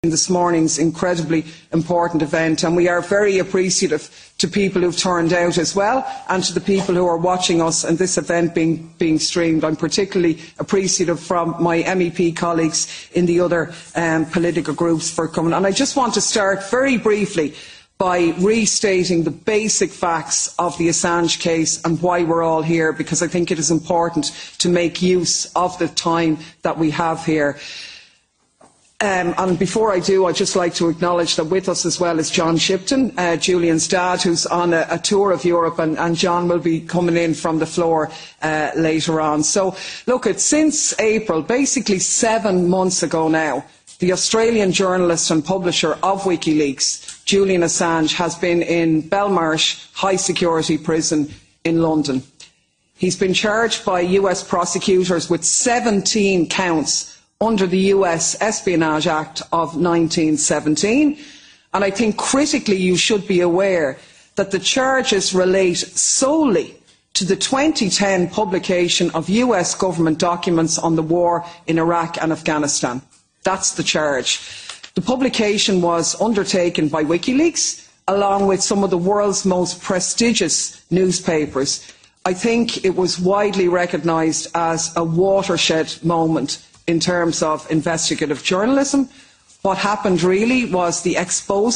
this morning's incredibly important event, and we are very appreciative to people who've turned out as well, and to the people who are watching us and this event being streamed. I'm particularly appreciative from my MEP colleagues in the other political groups for coming. And I just want to start very briefly by restating the basic facts of the Assange case and why we're all here, because I think it is important to make use of the time that we have here. And before I do, I'd just like to acknowledge that with us as well is John Shipton, Julian's dad, who's on a tour of Europe, and John will be coming in from the floor later on. So, look, since April, basically 7 months ago now, the Australian journalist and publisher of WikiLeaks, Julian Assange, has been in Belmarsh High Security Prison in London. He's been charged by US prosecutors with 17 counts under the US Espionage Act of 1917. And I think critically you should be aware that the charges relate solely to the 2010 publication of US government documents on the war in Iraq and Afghanistan. That's the charge. The publication was undertaken by WikiLeaks, along with some of the world's most prestigious newspapers. I think it was widely recognised as a watershed moment in terms of investigative journalism. What happened really was the expose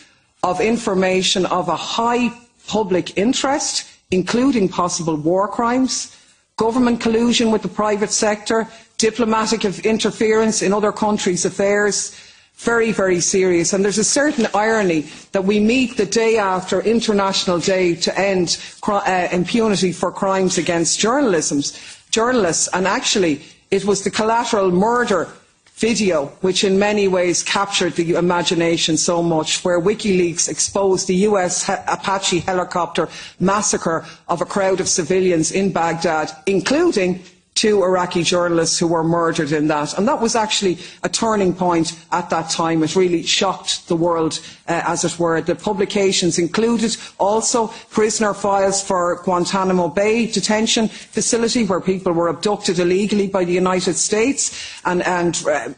of information of a high public interest, including possible war crimes, government collusion with the private sector, diplomatic interference in other countries' affairs. Very, very serious. And there's a certain irony that we meet the day after International Day to End Impunity for Crimes Against Journalists, and actually it was the Collateral Murder video which in many ways captured the imagination so much, where WikiLeaks exposed the US Apache helicopter massacre of a crowd of civilians in Baghdad, including 2 Iraqi journalists who were murdered in that. And that was actually a turning point at that time. It really shocked the world, as it were. The publications included also prisoner files for Guantanamo Bay detention facility, where people were abducted illegally by the United States, and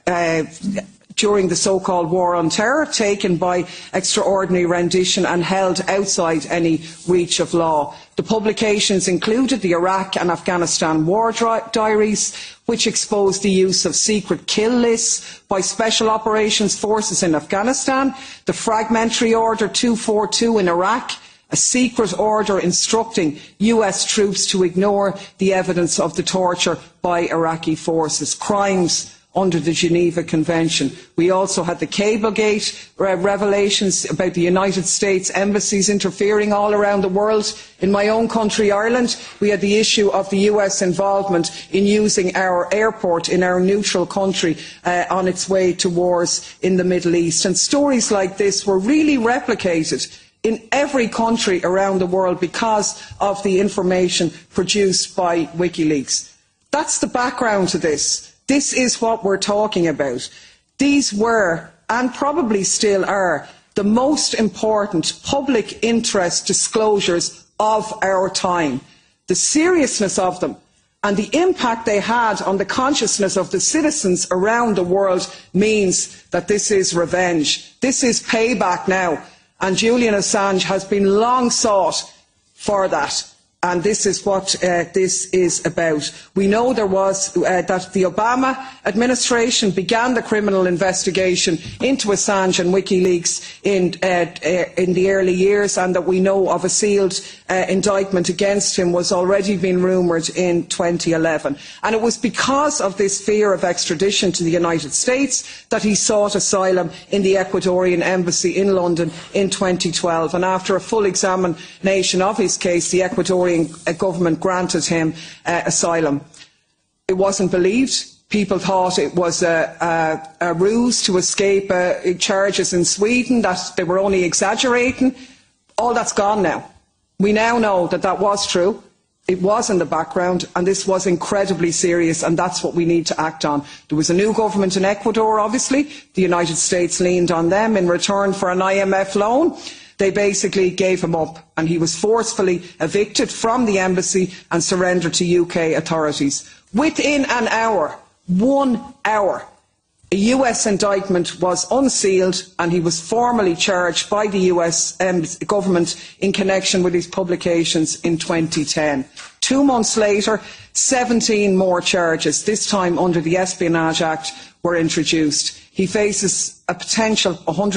during the so-called War on Terror, taken by extraordinary rendition and held outside any reach of law. The publications included the Iraq and Afghanistan war diaries, which exposed the use of secret kill lists by Special Operations Forces in Afghanistan, the Fragmentary Order 242 in Iraq, a secret order instructing US troops to ignore the evidence of the torture by Iraqi forces, crimes under the Geneva Convention. We also had the Cablegate revelations about the United States embassies interfering all around the world. In my own country, Ireland, we had the issue of the US involvement in using our airport in our neutral country on its way to wars in the Middle East. And stories like this were really replicated in every country around the world because of the information produced by WikiLeaks. That's the background to this. This is what we're talking about. These were, and probably still are, the most important public interest disclosures of our time. The seriousness of them and the impact they had on the consciousness of the citizens around the world means that this is revenge. This is payback now. And Julian Assange has been long sought for that. And this is what this is about. We know that the Obama administration began the criminal investigation into Assange and WikiLeaks in the early years, and that we know of a sealed indictment against him was already being rumoured in 2011. And it was because of this fear of extradition to the United States that he sought asylum in the Ecuadorian embassy in London in 2012. And after a full examination of his case, the Ecuadorian government granted him asylum. It wasn't believed. People thought it was a ruse to escape charges in Sweden, that they were only exaggerating. All that's gone now. We now know that that was true. It was in the background, and this was incredibly serious, and that's what we need to act on. There was a new government in Ecuador, obviously. The United States leaned on them in return for an IMF loan. They basically gave him up, and he was forcefully evicted from the embassy and surrendered to UK authorities. Within an hour, 1 hour, A US indictment was unsealed and he was formally charged by the US government in connection with his publications in 2010. 2 months later, 17 more charges, this time under the Espionage Act, were introduced. He faces a potential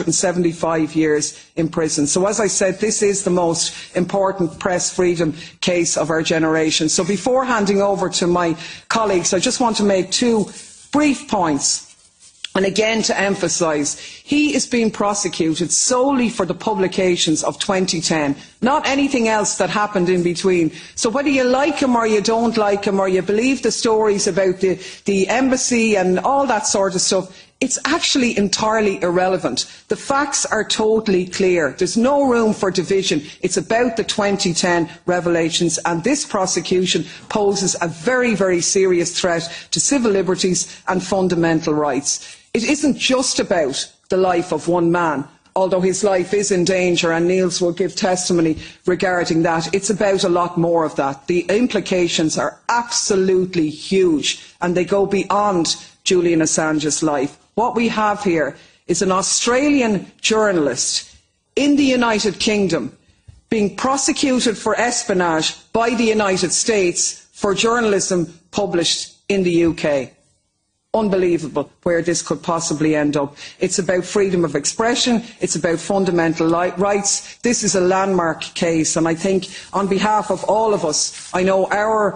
175 years in prison. So as I said, this is the most important press freedom case of our generation. So before handing over to my colleagues, I just want to make 2 brief points. And again, to emphasise, he is being prosecuted solely for the publications of 2010, not anything else that happened in between. So whether you like him or you don't like him, or you believe the stories about the embassy and all that sort of stuff, it's actually entirely irrelevant. The facts are totally clear. There's no room for division. It's about the 2010 revelations, and this prosecution poses a very, very serious threat to civil liberties and fundamental rights. It isn't just about the life of one man, although his life is in danger, and Niels will give testimony regarding that. It's about a lot more of that. The implications are absolutely huge, and they go beyond Julian Assange's life. What we have here is an Australian journalist in the United Kingdom being prosecuted for espionage by the United States for journalism published in the UK. Unbelievable where this could possibly end up. It's about freedom of expression. It's about fundamental rights. This is a landmark case, and I think on behalf of all of us, I know our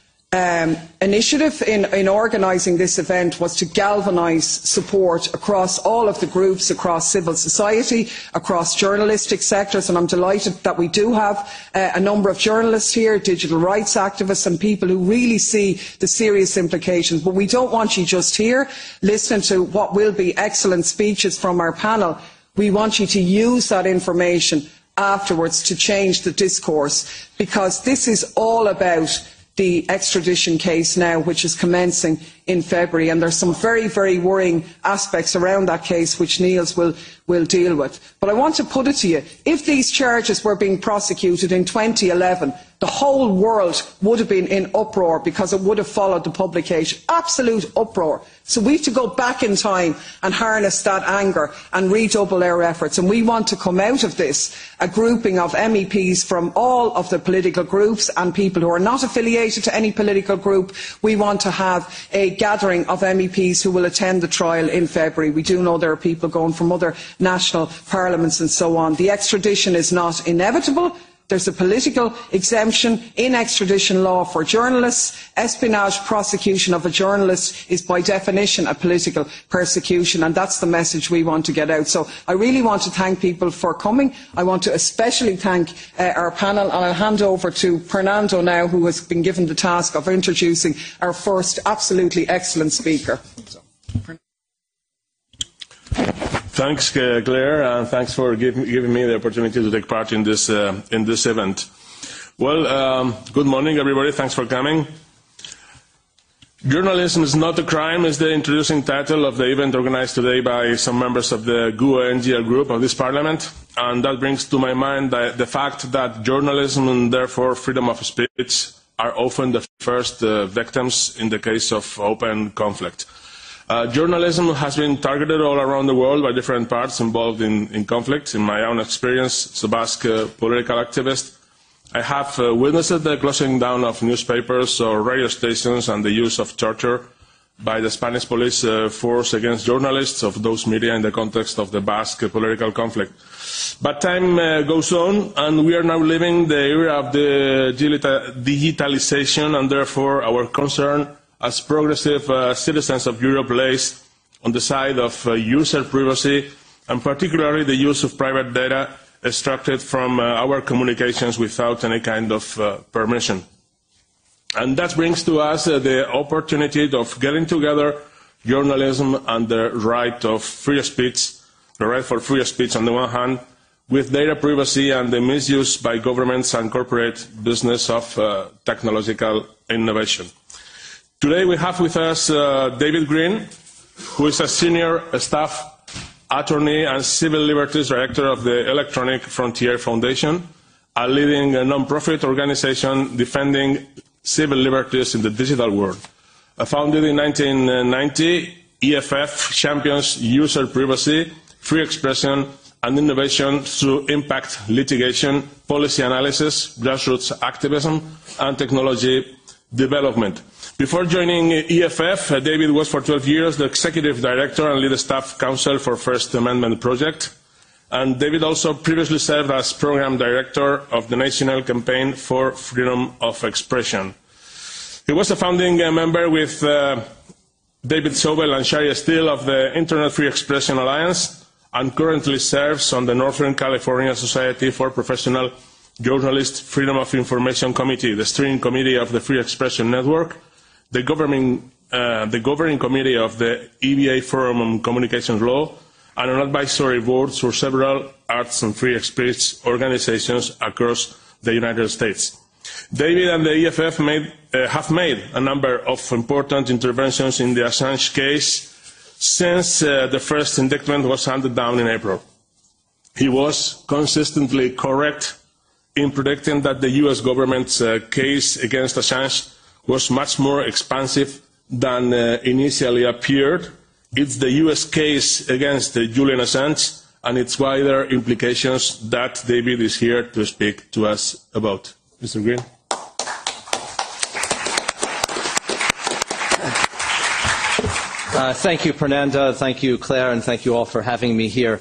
initiative in organising this event was to galvanise support across all of the groups, across civil society, across journalistic sectors, and I'm delighted that we do have a number of journalists here, digital rights activists and people who really see the serious implications. But we don't want you just here listening to what will be excellent speeches from our panel. We want you to use that information afterwards to change the discourse, because this is all about the extradition case now, which is commencing in February, and there's some very, very worrying aspects around that case which Niels will deal with. But I want to put it to you, if these charges were being prosecuted in 2011, the whole world would have been in uproar, because it would have followed the publication. Absolute uproar. So we have to go back in time and harness that anger and redouble our efforts. And we want to come out of this a grouping of MEPs from all of the political groups and people who are not affiliated to any political group. We want to have a gathering of MEPs who will attend the trial in February. We do know there are people going from other national parliaments and so on. The extradition is not inevitable. There's a political exemption in extradition law for journalists. Espionage prosecution of a journalist is by definition a political persecution, and that's the message we want to get out. So I really want to thank people for coming. I want to especially thank our panel, and I'll hand over to Fernando now, who has been given the task of introducing our first absolutely excellent speaker. Thanks, Claire, and thanks for giving me the opportunity to take part in this event. Well, good morning, everybody. Thanks for coming. Journalism is not a crime is the introducing title of the event organized today by some members of the GUE-NGL group of this Parliament, and that brings to my mind the fact that journalism and therefore freedom of speech are often the first victims in the case of open conflict. Journalism has been targeted all around the world by different parts involved in conflict. In my own experience as a Basque political activist, I have witnessed the closing down of newspapers or radio stations and the use of torture by the Spanish police force against journalists of those media in the context of the Basque political conflict. But time goes on, and we are now living the era of the digitalization, and therefore our concern as progressive citizens of Europe lays on the side of user privacy, and particularly the use of private data extracted from our communications without any kind of permission. And that brings to us the opportunity of getting together journalism and the right of free speech, the right for free speech on the one hand, with data privacy and the misuse by governments and corporate business of technological innovation. Today we have with us David Green, who is a senior staff attorney and civil liberties director of the Electronic Frontier Foundation, a leading non-profit organization defending civil liberties in the digital world. Founded in 1990, EFF champions user privacy, free expression, and innovation through impact litigation, policy analysis, grassroots activism, and technology development. Before joining EFF, David was for 12 years the executive director and lead staff counsel for First Amendment Project. And David also previously served as program director of the National Campaign for Freedom of Expression. He was a founding member with David Sobel and Shari Steele of the Internet Free Expression Alliance, and currently serves on the Northern California Society for Professional Journalists Freedom of Information Committee, the steering committee of the Free Expression Network, the governing committee of the EBA Forum on Communications Law, and an advisory board for several arts and free speech organizations across the United States. David and the EFF have made a number of important interventions in the Assange case since the first indictment was handed down in April. He was consistently correct in predicting that the US government's case against Assange was much more expansive than initially appeared. It's the US case against Julian Assange and its wider implications that David is here to speak to us about. Mr. Green. Thank you, Fernanda. Thank you, Claire, and thank you all for having me here.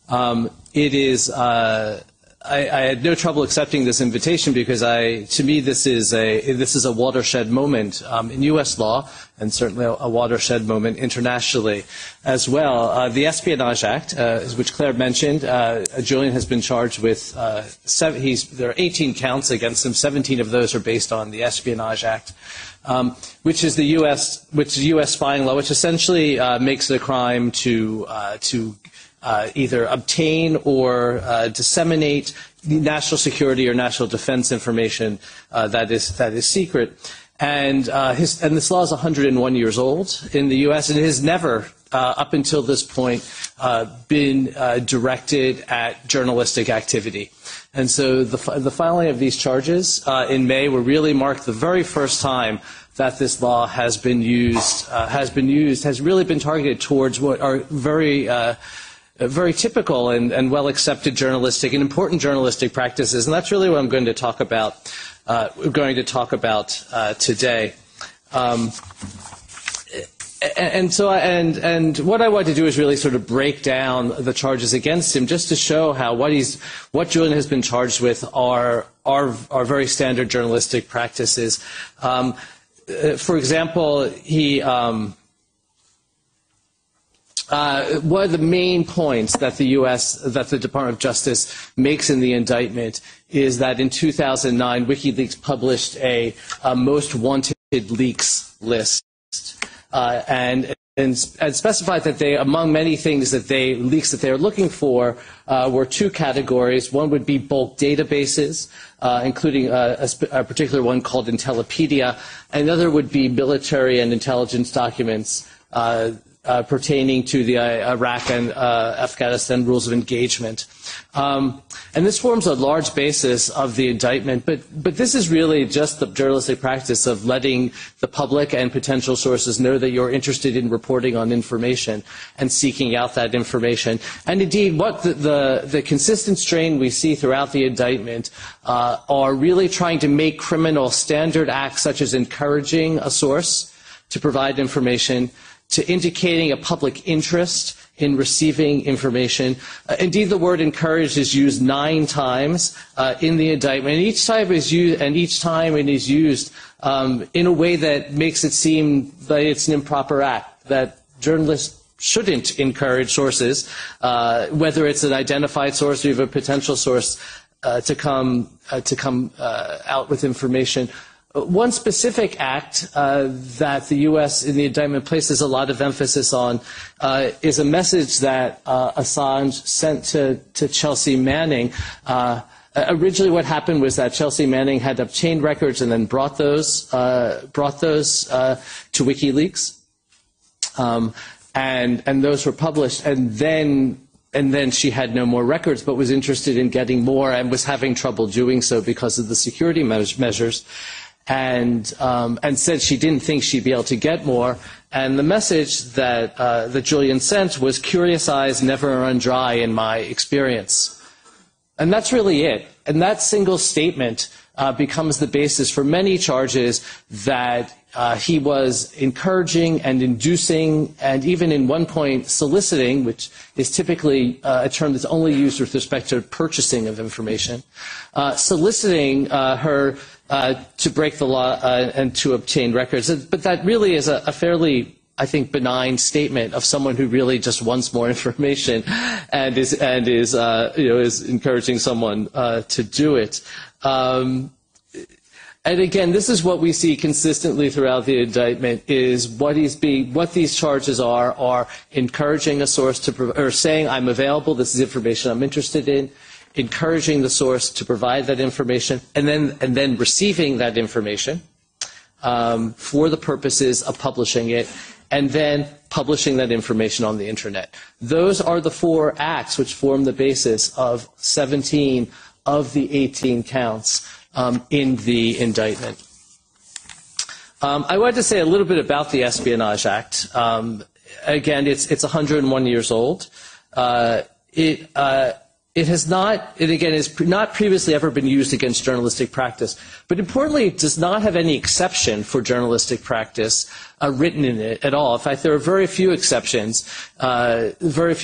I had no trouble accepting this invitation because, to me, this is a watershed moment in U.S. law, and certainly a watershed moment internationally as well. The Espionage Act, which Claire mentioned, Julian has been charged with. There are 18 counts against him. 17 of those are based on the Espionage Act, which is the U.S. spying law, which essentially makes it a crime to either obtain or disseminate national security or national defense information that is secret. And this law is 101 years old in the U.S. and it has never, up until this point, been directed at journalistic activity. And so the filing of these charges in May will really mark the very first time that this law has really been targeted towards what are very typical and well-accepted journalistic and important journalistic practices, and that's really what I'm going to talk about. Today. And what I want to do is really sort of break down the charges against him, just to show how what Julian has been charged with are very standard journalistic practices. For example, one of the main points that the Department of Justice makes in the indictment is that in 2009, WikiLeaks published a most wanted leaks list, and specified that among many things leaks that they are looking for, were two categories. One would be bulk databases, including a particular one called Intellipedia. Another would be military and intelligence documents pertaining to the Iraq and Afghanistan rules of engagement. And this forms a large basis of the indictment, but this is really just the journalistic practice of letting the public and potential sources know that you're interested in reporting on information and seeking out that information. And indeed, what the consistent strain we see throughout the indictment are really trying to make criminal standard acts such as encouraging a source to provide information, to indicating a public interest in receiving information. Indeed, the word "encourage" is used 9 times in the indictment, and each time it is used in a way that makes it seem that it's an improper act, that journalists shouldn't encourage sources, whether it's an identified source or even a potential source, to come out with information. One specific act that the U.S. in the indictment places a lot of emphasis on is a message that Assange sent to Chelsea Manning. Originally, what happened was that Chelsea Manning had obtained records and then brought those to WikiLeaks, and those were published, and then she had no more records, but was interested in getting more and was having trouble doing so because of the security measures. and said she didn't think she'd be able to get more. And the message that Julian sent was, "Curious eyes never run dry in my experience." And that's really it. And that single statement becomes the basis for many charges that he was encouraging and inducing, and even in one point soliciting, which is typically a term that's only used with respect to purchasing of information, soliciting her to break the law and to obtain records. But that really is a fairly, I think, benign statement of someone who really just wants more information and is encouraging someone to do it. And again, this is what we see consistently throughout the indictment: is what these charges are encouraging a source to, or saying, "I'm available. This is information I'm interested in," encouraging the source to provide that information, and then receiving that information for the purposes of publishing it, and then publishing that information on the internet. Those are the 4 acts which form the basis of 17 of the 18 counts in the indictment. I wanted to say a little bit about the Espionage Act. Again, it's 101 years old. It has not previously ever been used against journalistic practice, but importantly, it does not have any exception for journalistic practice written in it at all. In fact, there are very few exceptions in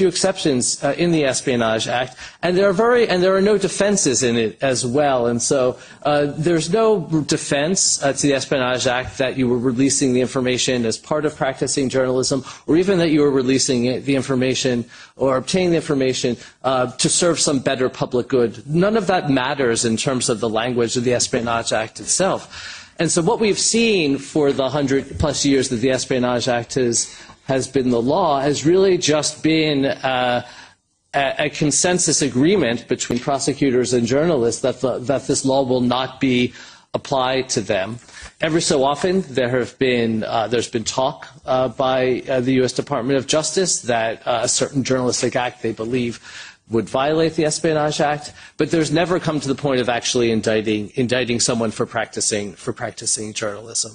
the Espionage Act, and there are no defenses in it as well. And so there's no defense to the Espionage Act that you were releasing the information as part of practicing journalism, or even that you were releasing the information or obtaining the information to serve some better public good. None of that matters in terms of the language of the Espionage Act itself. And so what we've seen for the 100+ years that the Espionage Act has been the law has really just been a consensus agreement between prosecutors and journalists that this law will not be applied to them. Every so often, there's been talk by the U.S. Department of Justice that a certain journalistic act they believe would violate the Espionage Act, but there's never come to the point of actually indicting someone for practicing journalism.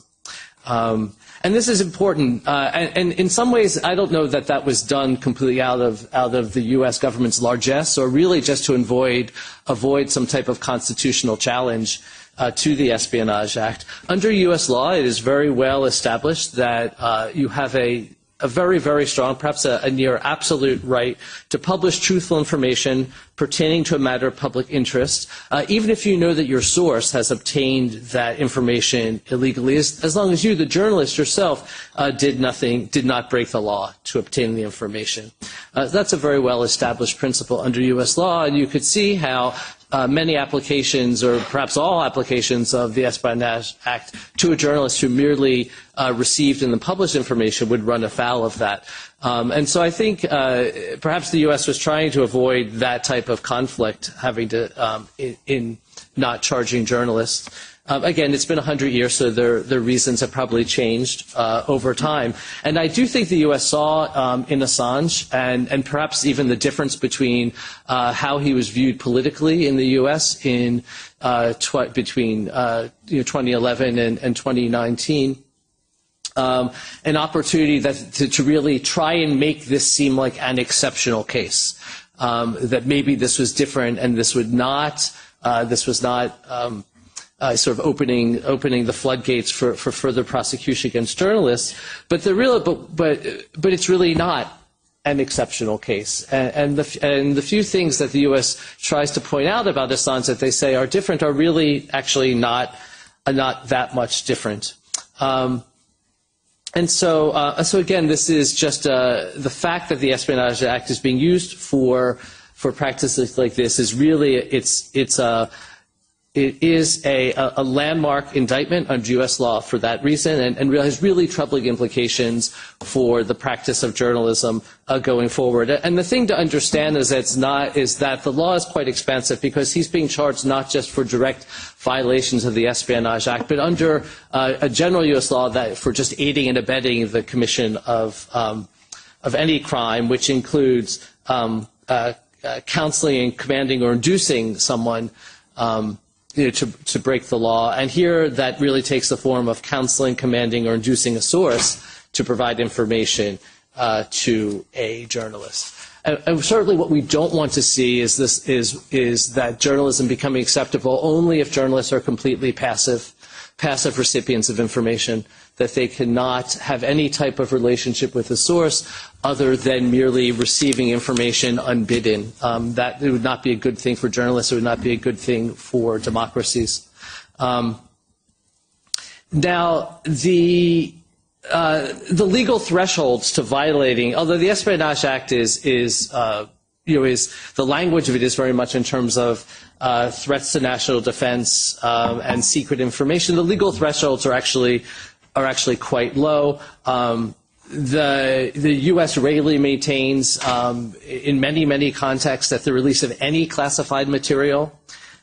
And this is important, and in some ways, I don't know that was done completely out of the U.S. government's largesse, or really just to avoid some type of constitutional challenge to the Espionage Act. Under U.S. law, it is very well established that you have a very, very strong, perhaps a near absolute right to publish truthful information pertaining to a matter of public interest, even if you know that your source has obtained that information illegally, as long as you, the journalist yourself, did not break the law to obtain the information. That's a very well established principle under U.S. law, and you could see how many applications, or perhaps all applications, of the Espionage Act to a journalist who merely received and then published information would run afoul of that. And so I think perhaps the U.S. was trying to avoid that type of conflict, having to in not charging journalists. Again, it's been 100 years, so their reasons have probably changed over time. And I do think the U.S. saw in Assange, and perhaps even the difference between how he was viewed politically in the U.S. between 2011 and 2019, an opportunity to really try and make this seem like an exceptional case, that maybe this was different, and this was not sort of opening the floodgates for further prosecution against journalists, but it's really not an exceptional case. And the few things that the U.S. tries to point out about Assange that they say are different are really actually not that much different. And so again, this is just the fact that the Espionage Act is being used for practices like this is really it is a landmark indictment under U.S. law for that reason, and has really troubling implications for the practice of journalism going forward. And the thing to understand is that the law is quite expansive, because he's being charged not just for direct violations of the Espionage Act, but under a general U.S. law that for just aiding and abetting the commission of any crime, which includes counseling and commanding or inducing someone to break the law. And here that really takes the form of counseling, commanding, or inducing a source to provide information to a journalist. And certainly what we don't want to see is that journalism becoming acceptable only if journalists are completely passive recipients of information, that they cannot have any type of relationship with the source other than merely receiving information unbidden. That it would not be a good thing for journalists. It would not be a good thing for democracies. Now, the legal thresholds to violating, although the Espionage Act is the language of it is very much in terms of threats to national defense and secret information. The legal thresholds are actually quite low. The U.S. regularly maintains, in many contexts, that the release of any classified material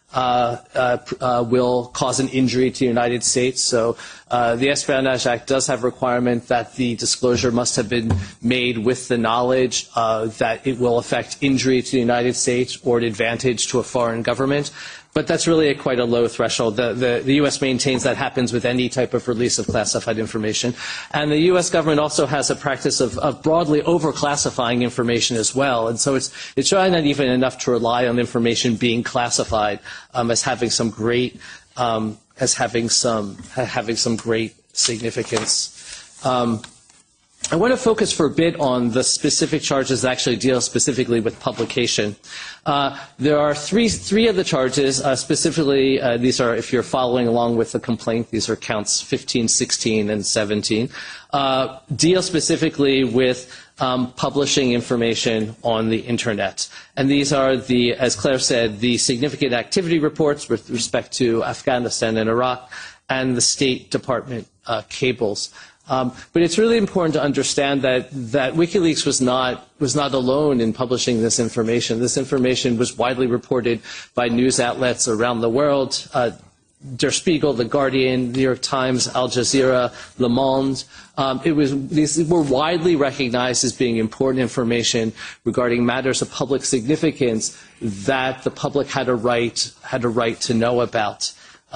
will cause an injury to the United States. So the Espionage Act does have a requirement that the disclosure must have been made with the knowledge that it will affect injury to the United States or an advantage to a foreign government. But that's really quite a low threshold. The U.S. maintains that happens with any type of release of classified information. And the U.S. government also has a practice of broadly overclassifying information as well. And so it's really not even enough to rely on information being classified as having some great significance. I want to focus for a bit on the specific charges that actually deal specifically with publication. There are three of the charges, specifically, these are, if you're following along with the complaint, these are counts 15, 16, and 17, deal specifically with publishing information on the Internet. And these are as Claire said, the significant activity reports with respect to Afghanistan and Iraq, and the State Department cables. But it's really important to understand that WikiLeaks was not alone in publishing this information. This information was widely reported by news outlets around the world. Der Spiegel, The Guardian, New York Times, Al Jazeera, Le Monde. These were widely recognized as being important information regarding matters of public significance that the public had a right to know about.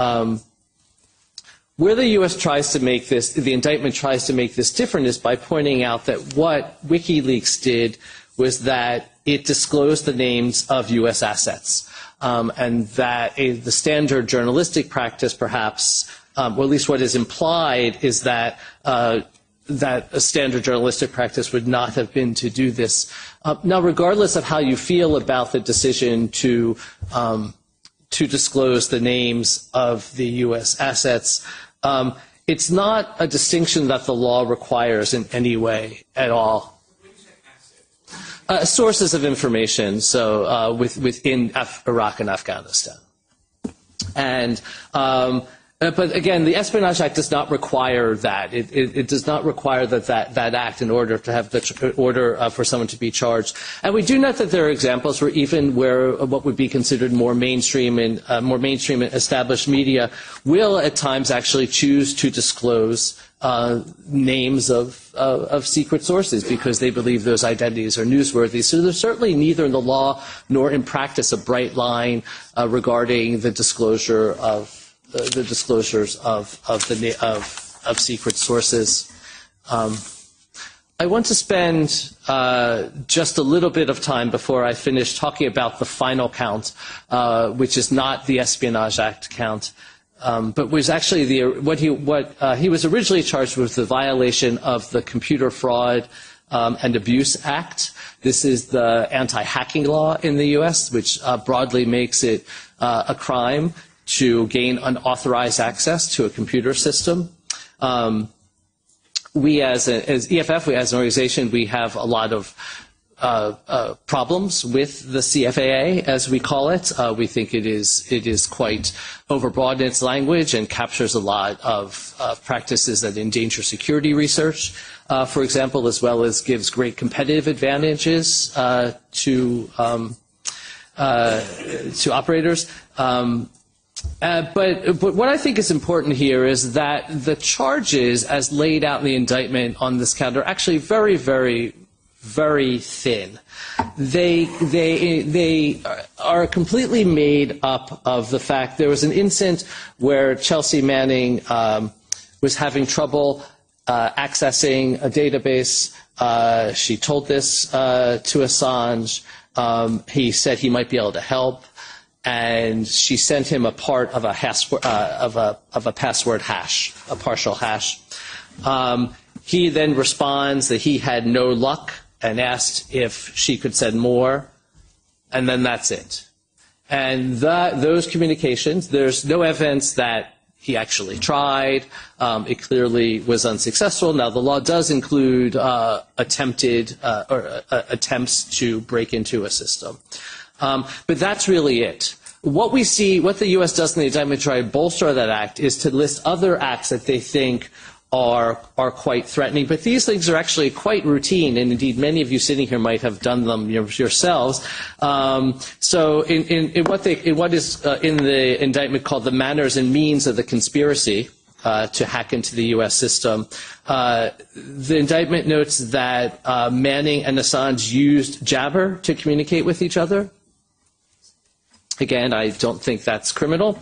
Where the U.S. tries to make this, the indictment tries to make this different, is by pointing out that what WikiLeaks did was that it disclosed the names of U.S. assets, and that the standard journalistic practice, perhaps, or at least what is implied, is that that a standard journalistic practice would not have been to do this. Now, regardless of how you feel about the decision to disclose the names of the U.S. assets, it's not a distinction that the law requires in any way at all. Sources of information, so within Iraq and Afghanistan. And but again, the Espionage Act does not require that. It does not require that act in order to have for someone to be charged. And we do note that there are examples where even where what would be considered more mainstream and established media will at times actually choose to disclose names of secret sources because they believe those identities are newsworthy. So there's certainly neither in the law nor in practice a bright line regarding the disclosure of the disclosures of secret sources. I want to spend just a little bit of time before I finish talking about the final count, which is not the Espionage Act count, but was actually what he was originally charged with, the violation of the Computer Fraud and Abuse Act. This is the anti-hacking law in the U.S., which broadly makes it a crime to gain unauthorized access to a computer system. We as EFF, as an organization, we have a lot of problems with the CFAA, as we call it. We think it is quite overbroad in its language and captures a lot of practices that endanger security research, for example, as well as gives great competitive advantages to operators. But what I think is important here is that the charges, as laid out in the indictment on this count, are actually very, very, very thin. They are completely made up of the fact there was an incident where Chelsea Manning was having trouble accessing a database. She told this to Assange. He said he might be able to help, and she sent him a part of a password hash, a partial hash. He then responds that he had no luck and asked if she could send more, and then that's it. And those communications, there's no evidence that he actually tried. It clearly was unsuccessful. Now, the law does include attempts to break into a system. But that's really it. What we see, what the U.S. does in the indictment to try to bolster that act is to list other acts that they think are quite threatening. But these things are actually quite routine, and indeed many of you sitting here might have done them yourselves. So in what is in the indictment called the manners and means of the conspiracy to hack into the U.S. system, the indictment notes that Manning and Assange used Jabber to communicate with each other. Again, I don't think that's criminal.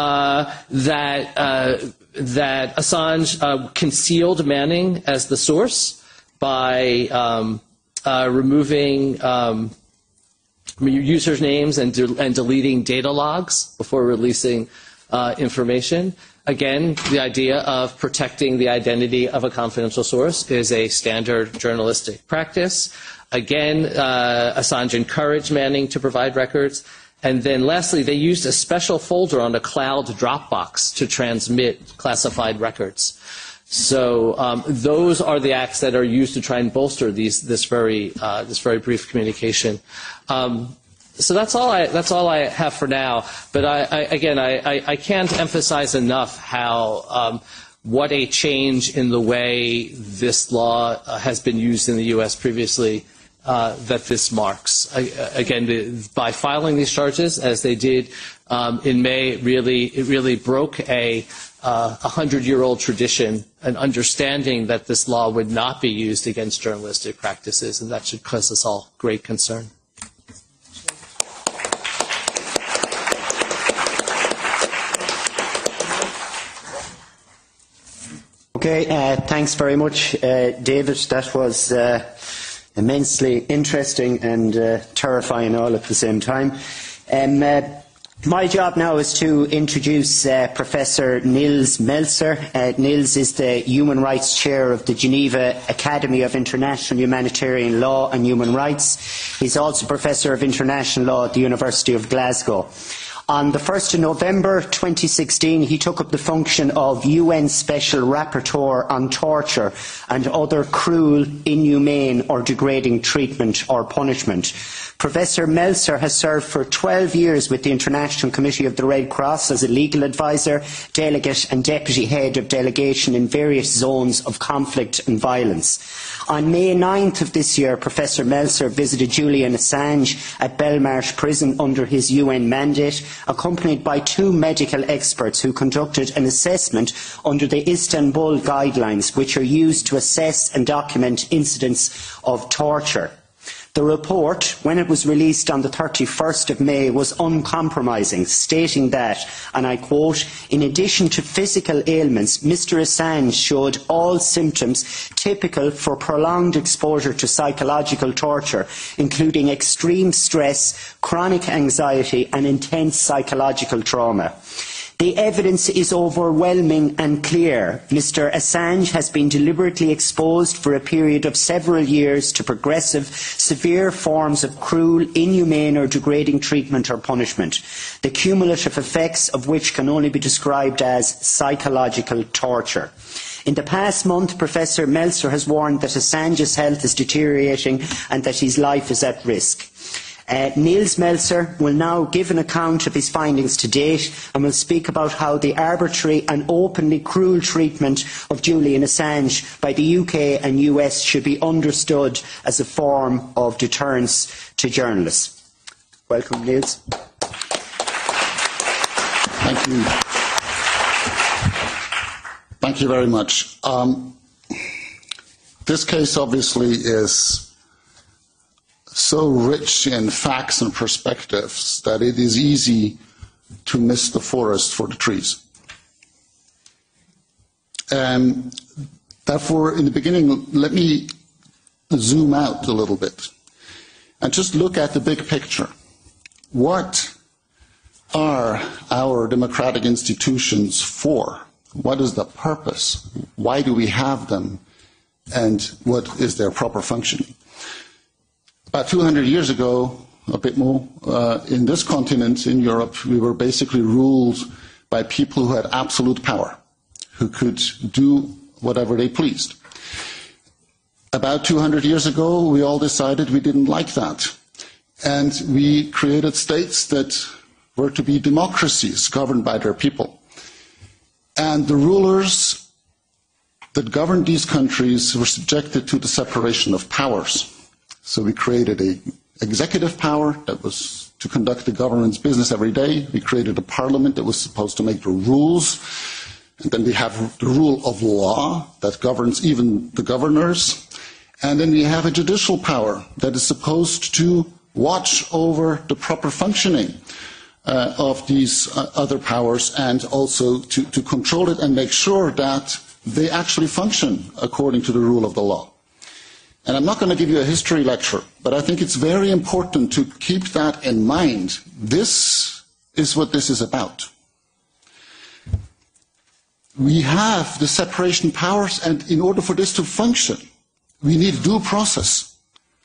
That Assange concealed Manning as the source by removing users' names and deleting data logs before releasing information. Again, the idea of protecting the identity of a confidential source is a standard journalistic practice. Again, Assange encouraged Manning to provide records. And then lastly, they used a special folder on a cloud Dropbox to transmit classified records. So those are the acts that are used to try and bolster this very brief communication. So that's all I have for now. But I can't emphasize enough how what a change in the way this law has been used in the U.S. previously that this marks. Again, by filing these charges as they did in May, it really broke a 100-year-old tradition, an understanding that this law would not be used against journalistic practices, and that should cause us all great concern. Okay, thanks very much, David. That was immensely interesting and terrifying all at the same time. My job now is to introduce Professor Nils Melzer. Nils is the Human Rights Chair of the Geneva Academy of International Humanitarian Law and Human Rights. He's also Professor of International Law at the University of Glasgow. On the 1st of November 2016, he took up the function of UN Special Rapporteur on Torture and other cruel, inhumane or degrading treatment or punishment. Professor Melzer has served for 12 years with the International Committee of the Red Cross as a legal advisor, delegate and deputy head of delegation in various zones of conflict and violence. On May 9th of this year, Professor Melzer visited Julian Assange at Belmarsh prison under his UN mandate, accompanied by 2 medical experts who conducted an assessment under the Istanbul guidelines, which are used to assess and document incidents of torture. The report, when it was released on the 31st of May, was uncompromising, stating that, and I quote, "In addition to physical ailments, Mr. Assange showed all symptoms typical for prolonged exposure to psychological torture, including extreme stress, chronic anxiety and intense psychological trauma. The evidence is overwhelming and clear. Mr. Assange has been deliberately exposed for a period of several years to progressive, severe forms of cruel, inhumane or degrading treatment or punishment, the cumulative effects of which can only be described as psychological torture. In the past month, Professor Melzer has warned that Assange's health is deteriorating and that his life is at risk." Nils Melzer will now give an account of his findings to date and will speak about how the arbitrary and openly cruel treatment of Julian Assange by the UK and US should be understood as a form of deterrence to journalists. Welcome, Nils. Thank you. Thank you very much. This case obviously is so rich in facts and perspectives that it is easy to miss the forest for the trees. Therefore, in the beginning, let me zoom out a little bit and just look at the big picture. What are our democratic institutions for? What is the purpose? Why do we have them? And what is their proper functioning? About 200 years ago, a bit more, in this continent, in Europe, we were basically ruled by people who had absolute power, who could do whatever they pleased. About 200 years ago, we all decided we didn't like that. And we created states that were to be democracies governed by their people. And the rulers that governed these countries were subjected to the separation of powers. So we created an executive power that was to conduct the government's business every day. We created a parliament that was supposed to make the rules. And then we have the rule of law that governs even the governors. And then we have a judicial power that is supposed to watch over the proper functioning of these other powers, and also to control it and make sure that they actually function according to the rule of the law. And I'm not going to give you a history lecture, but I think it's very important to keep that in mind. This is what this is about. We have the separation of powers, and in order for this to function, we need due process.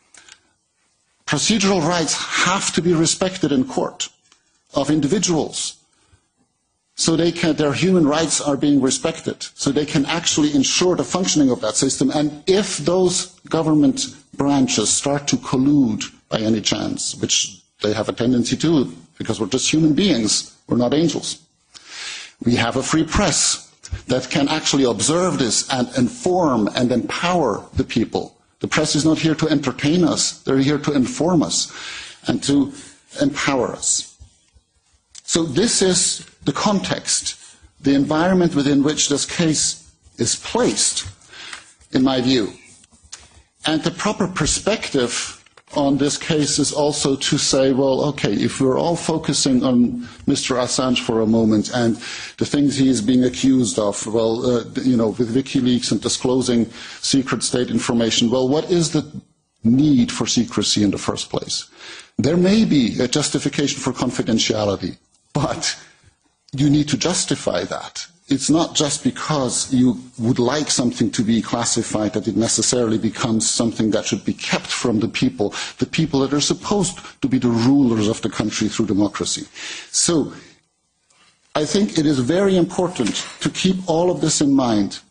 Procedural rights have to be respected in court of individuals, so their human rights are being respected, so they can actually ensure the functioning of that system. And if those government branches start to collude by any chance, which they have a tendency to, because we're just human beings, we're not angels, we have a free press that can actually observe this and inform and empower the people. The press is not here to entertain us, they're here to inform us and to empower us. So this is the context, the environment within which this case is placed, in my view. And the proper perspective on this case is also to say, well, okay, if we're all focusing on Mr. Assange for a moment and the things he is being accused of, well, with WikiLeaks and disclosing secret state information, well, what is the need for secrecy in the first place? There may be a justification for confidentiality, but you need to justify that. It's not just because you would like something to be classified that it necessarily becomes something that should be kept from the people that are supposed to be the rulers of the country through democracy. So I think it is very important to keep all of this in mind.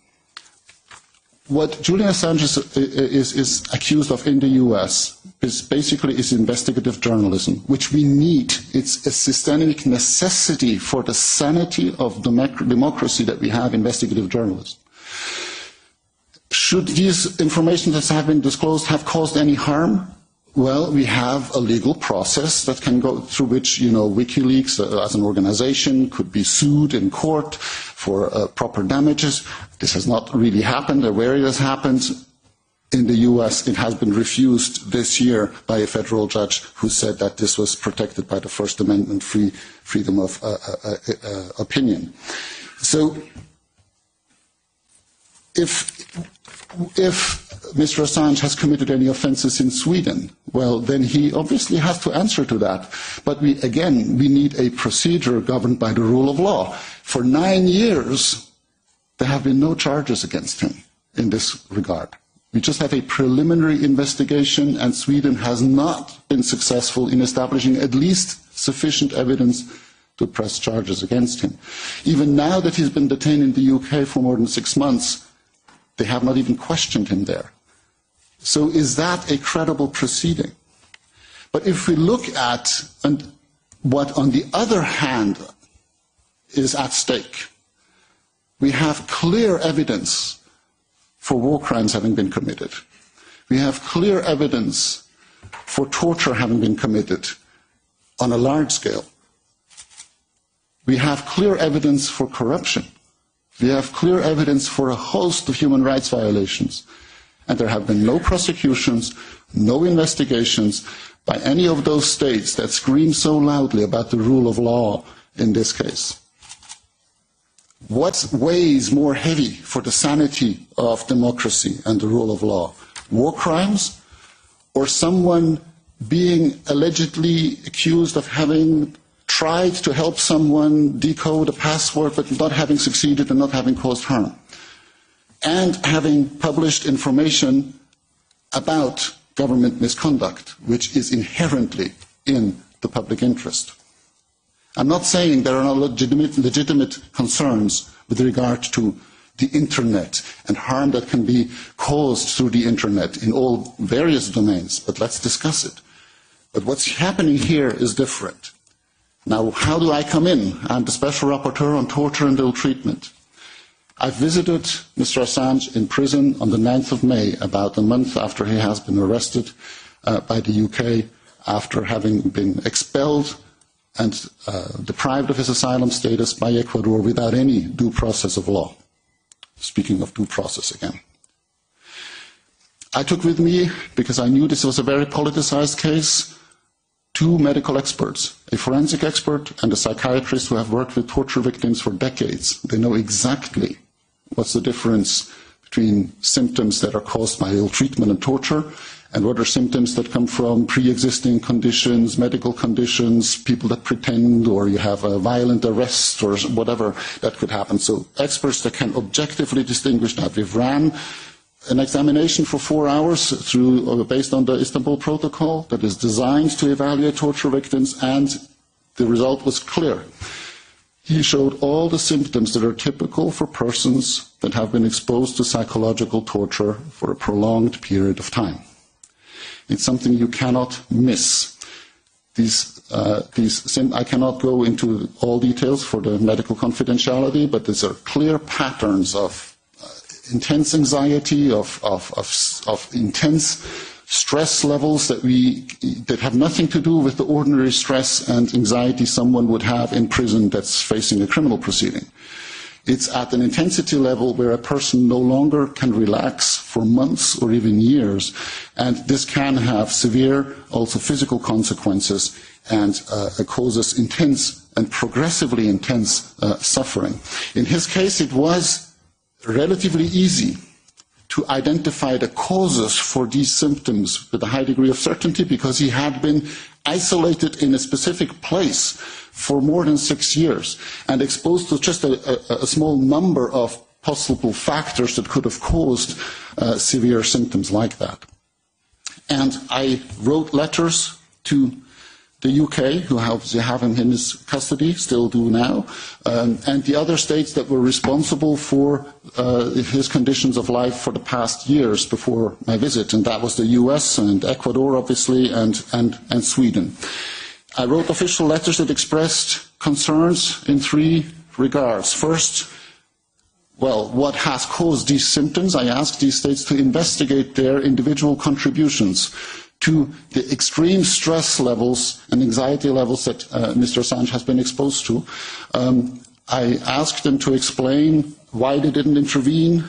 What Julian Assange is accused of in the US is basically investigative journalism, which we need. It's a systemic necessity for the sanity of democracy that we have investigative journalism. Should these information that have been disclosed have caused any harm? Well, we have a legal process that can go through which, WikiLeaks as an organization could be sued in court for proper damages. This has not really happened. Where it has happened in the US, it has been refused this year by a federal judge who said that this was protected by the First Amendment, freedom of opinion. So if Mr. Assange has committed any offences in Sweden, well, then he obviously has to answer to that. But we need a procedure governed by the rule of law. For 9 years, there have been no charges against him in this regard. We just have a preliminary investigation, and Sweden has not been successful in establishing at least sufficient evidence to press charges against him. Even now that he's been detained in the UK for more than 6 months, they have not even questioned him there. So is that a credible proceeding? But if we look at what, on the other hand, is at stake, we have clear evidence for war crimes having been committed. We have clear evidence for torture having been committed on a large scale. We have clear evidence for corruption. We have clear evidence for a host of human rights violations. And there have been no prosecutions, no investigations by any of those states that scream so loudly about the rule of law in this case. What weighs more heavy for the sanity of democracy and the rule of law? War crimes, or someone being allegedly accused of having tried to help someone decode a password but not having succeeded and not having caused harm, and having published information about government misconduct, which is inherently in the public interest? I'm not saying there are no legitimate concerns with regard to the internet and harm that can be caused through the internet in all various domains, but let's discuss it. But what's happening here is different. Now, how do I come in? I'm the Special Rapporteur on Torture and Ill Treatment. I visited Mr. Assange in prison on the 9th of May, about a month after he has been arrested by the UK, after having been expelled and deprived of his asylum status by Ecuador without any due process of law. Speaking of due process again. I took with me, because I knew this was a very politicized case, two medical experts, a forensic expert and a psychiatrist who have worked with torture victims for decades. They know exactly what's the difference between symptoms that are caused by ill treatment and torture and what are symptoms that come from pre-existing conditions, medical conditions, people that pretend, or you have a violent arrest or whatever that could happen. So experts that can objectively distinguish that. We've ran an examination for 4 hours based on the Istanbul Protocol that is designed to evaluate torture victims, and the result was clear. He showed all the symptoms that are typical for persons that have been exposed to psychological torture for a prolonged period of time. It's something you cannot miss. I cannot go into all details for the medical confidentiality, but these are clear patterns of intense anxiety, of intense stress levels that have nothing to do with the ordinary stress and anxiety someone would have in prison that's facing a criminal proceeding. It's at an intensity level where a person no longer can relax for months or even years, and this can have severe, also physical consequences, and causes intense and progressively intense suffering. In his case, it was relatively easy to identify the causes for these symptoms with a high degree of certainty, because he had been isolated in a specific place for more than 6 years and exposed to just a small number of possible factors that could have caused severe symptoms like that. And I wrote letters to the UK, who have him in his custody, still do now, and the other states that were responsible for his conditions of life for the past years before my visit, and that was the US and Ecuador, obviously, and Sweden. I wrote official letters that expressed concerns in 3 regards. First, what has caused these symptoms? I asked these states to investigate their individual contributions to the extreme stress levels and anxiety levels that Mr. Assange has been exposed to. I asked them to explain why they didn't intervene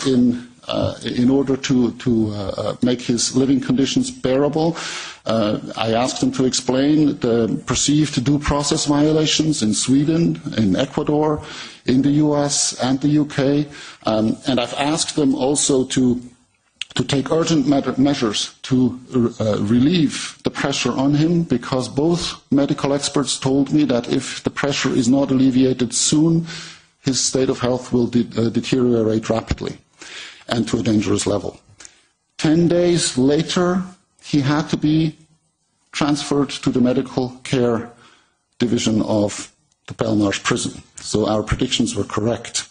in order to make his living conditions bearable. I asked them to explain the perceived due process violations in Sweden, in Ecuador, in the US and the UK, and I've asked them also to take urgent measures to relieve the pressure on him, because both medical experts told me that if the pressure is not alleviated soon, his state of health will deteriorate rapidly and to a dangerous level. 10 days later, he had to be transferred to the medical care division of the Belmarsh prison. So our predictions were correct.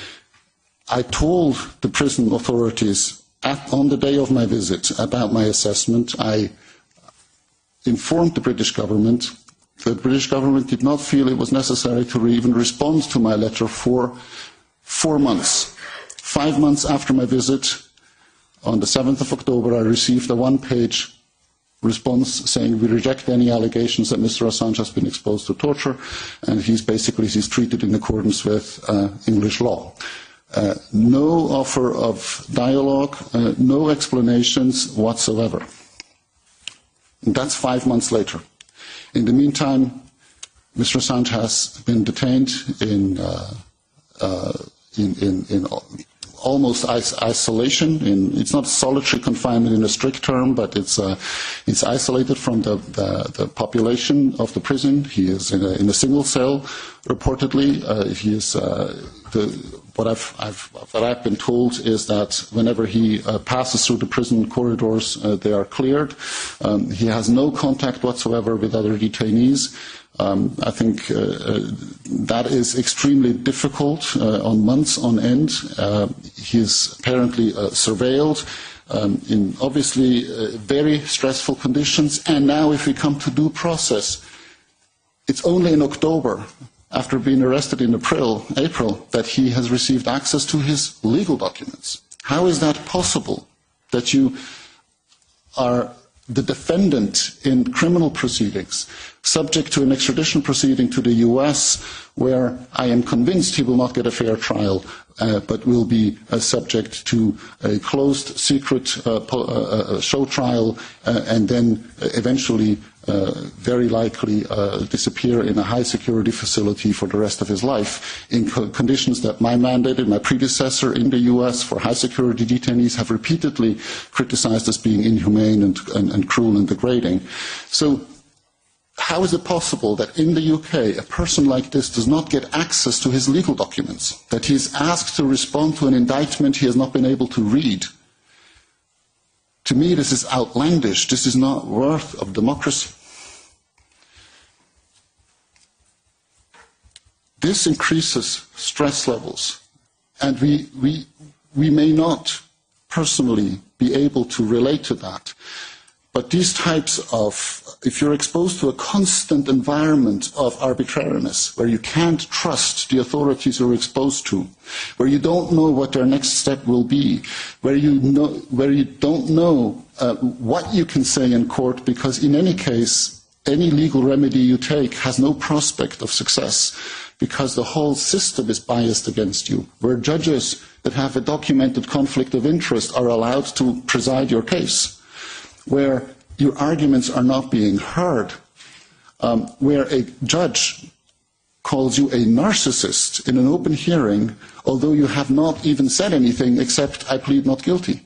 I told the prison authorities on the day of my visit about my assessment. I informed the British government. The British government did not feel it was necessary to even respond to my letter for 4 months. 5 months after my visit, on the 7th of October, I received a 1-page response saying we reject any allegations that Mr. Assange has been exposed to torture, and he's treated in accordance with English law. No offer of dialogue, no explanations whatsoever. And that's 5 months later. In the meantime, Mr. Assange has been detained in almost isolation. It's not solitary confinement in a strict term, but it's isolated from the population of the prison. He is in a single cell, reportedly. He is what I've been told is that whenever he passes through the prison corridors, they are cleared. He has no contact whatsoever with other detainees. I think that is extremely difficult on months on end. He is apparently surveilled in obviously very stressful conditions. And now if we come to due process, it's only in October, after being arrested in April, that he has received access to his legal documents. How is that possible, that you are the defendant in criminal proceedings, subject to an extradition proceeding to the US, where I am convinced he will not get a fair trial, but will be subject to a closed, secret show trial, and then eventually very likely disappear in a high-security facility for the rest of his life, in conditions that my mandate and my predecessor in the US for high-security detainees have repeatedly criticized as being inhumane and cruel and degrading. So how is it possible that in the UK a person like this does not get access to his legal documents, that he is asked to respond to an indictment he has not been able to read? To me, this is outlandish. This is not worth of democracy. This increases stress levels, and we may not personally be able to relate to that. But these types of, if you're exposed to a constant environment of arbitrariness, where you can't trust the authorities you're exposed to, where you don't know what their next step will be, where you don't know what you can say in court, because in any case, any legal remedy you take has no prospect of success, because the whole system is biased against you, where judges that have a documented conflict of interest are allowed to preside your case, where your arguments are not being heard, where a judge calls you a narcissist in an open hearing, although you have not even said anything except, I plead not guilty.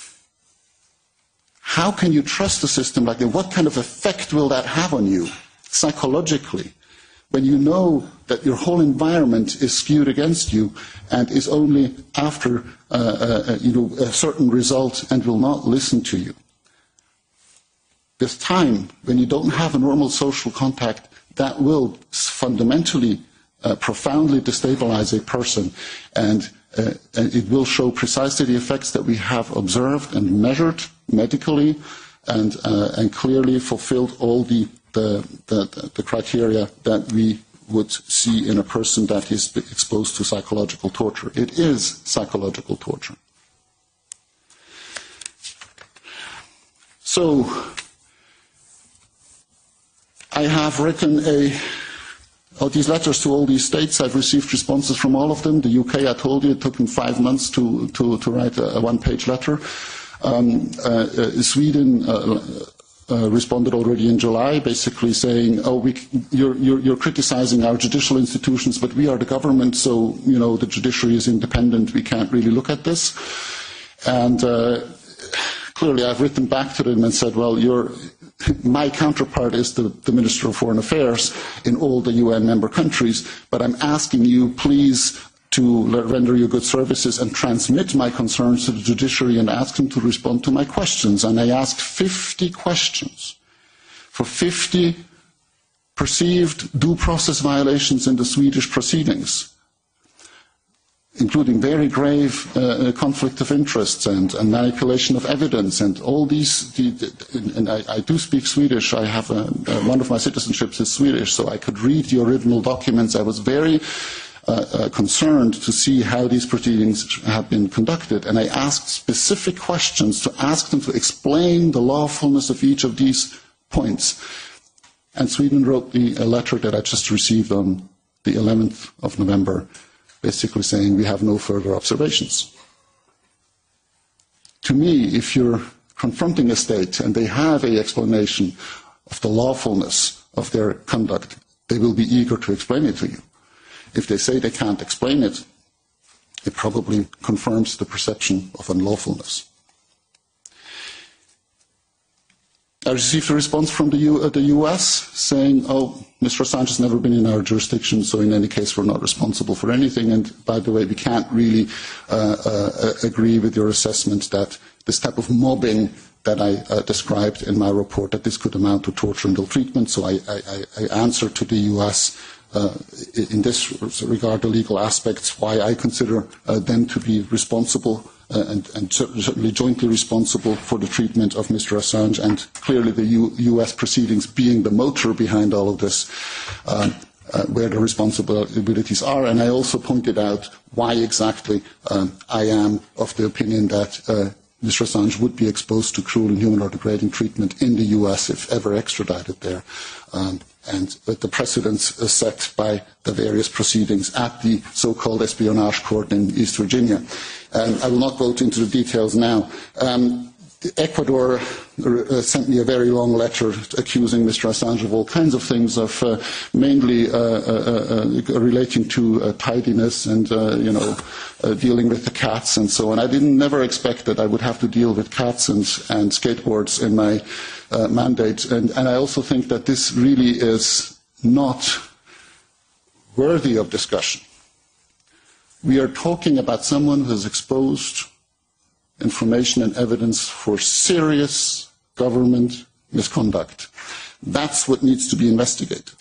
How can you trust a system like that? What kind of effect will that have on you psychologically, when you know that your whole environment is skewed against you and is only after a certain result and will not listen to you? This time, when you don't have a normal social contact, that will fundamentally, profoundly destabilize a person, and it will show precisely the effects that we have observed and measured medically, and clearly fulfilled all the criteria that we would see in a person that is exposed to psychological torture. It is psychological torture. So, I have written these letters to all these states. I've received responses from all of them. The UK, I told you, it took them 5 months to write a one-page letter. Sweden responded already in July, basically saying, you're criticizing our judicial institutions, but we are the government, so the judiciary is independent. We can't really look at this. And clearly, I've written back to them and said, well, my counterpart is the Minister of Foreign Affairs in all the UN member countries, but I'm asking you, please, to render you good services and transmit my concerns to the judiciary and ask them to respond to my questions. And I asked 50 questions for 50 perceived due process violations in the Swedish proceedings, including very grave conflict of interests and manipulation of evidence and all these. And I do speak Swedish. I have one of my citizenships is Swedish, so I could read the original documents. I was very concerned to see how these proceedings have been conducted, and I asked specific questions to ask them to explain the lawfulness of each of these points. And Sweden wrote a letter that I just received on the 11th of November, basically saying we have no further observations. To me, if you're confronting a state and they have an explanation of the lawfulness of their conduct, they will be eager to explain it to you. If they say they can't explain it, it probably confirms the perception of unlawfulness. I received a response from the US saying, oh, Mr. Assange has never been in our jurisdiction, so in any case we're not responsible for anything. And by the way, we can't really agree with your assessment that this type of mobbing that I described in my report, that this could amount to torture and ill treatment. So I answered to the US in this regard the legal aspects, why I consider them to be responsible and certainly jointly responsible for the treatment of Mr. Assange, and clearly the US proceedings being the motor behind all of this, where the responsibilities are. And I also pointed out why exactly I am of the opinion that Mr. Assange would be exposed to cruel, inhuman or degrading treatment in the US if ever extradited there. And the precedents set by the various proceedings at the so-called espionage court in East Virginia. I will not go into the details now. Ecuador sent me a very long letter accusing Mr. Assange of all kinds of things, of mainly relating to tidiness and dealing with the cats and so on. I never expect that I would have to deal with cats and skateboards in my mandate, and I also think that this really is not worthy of discussion. We are talking about someone who has exposed information and evidence for serious government misconduct. That's what needs to be investigated.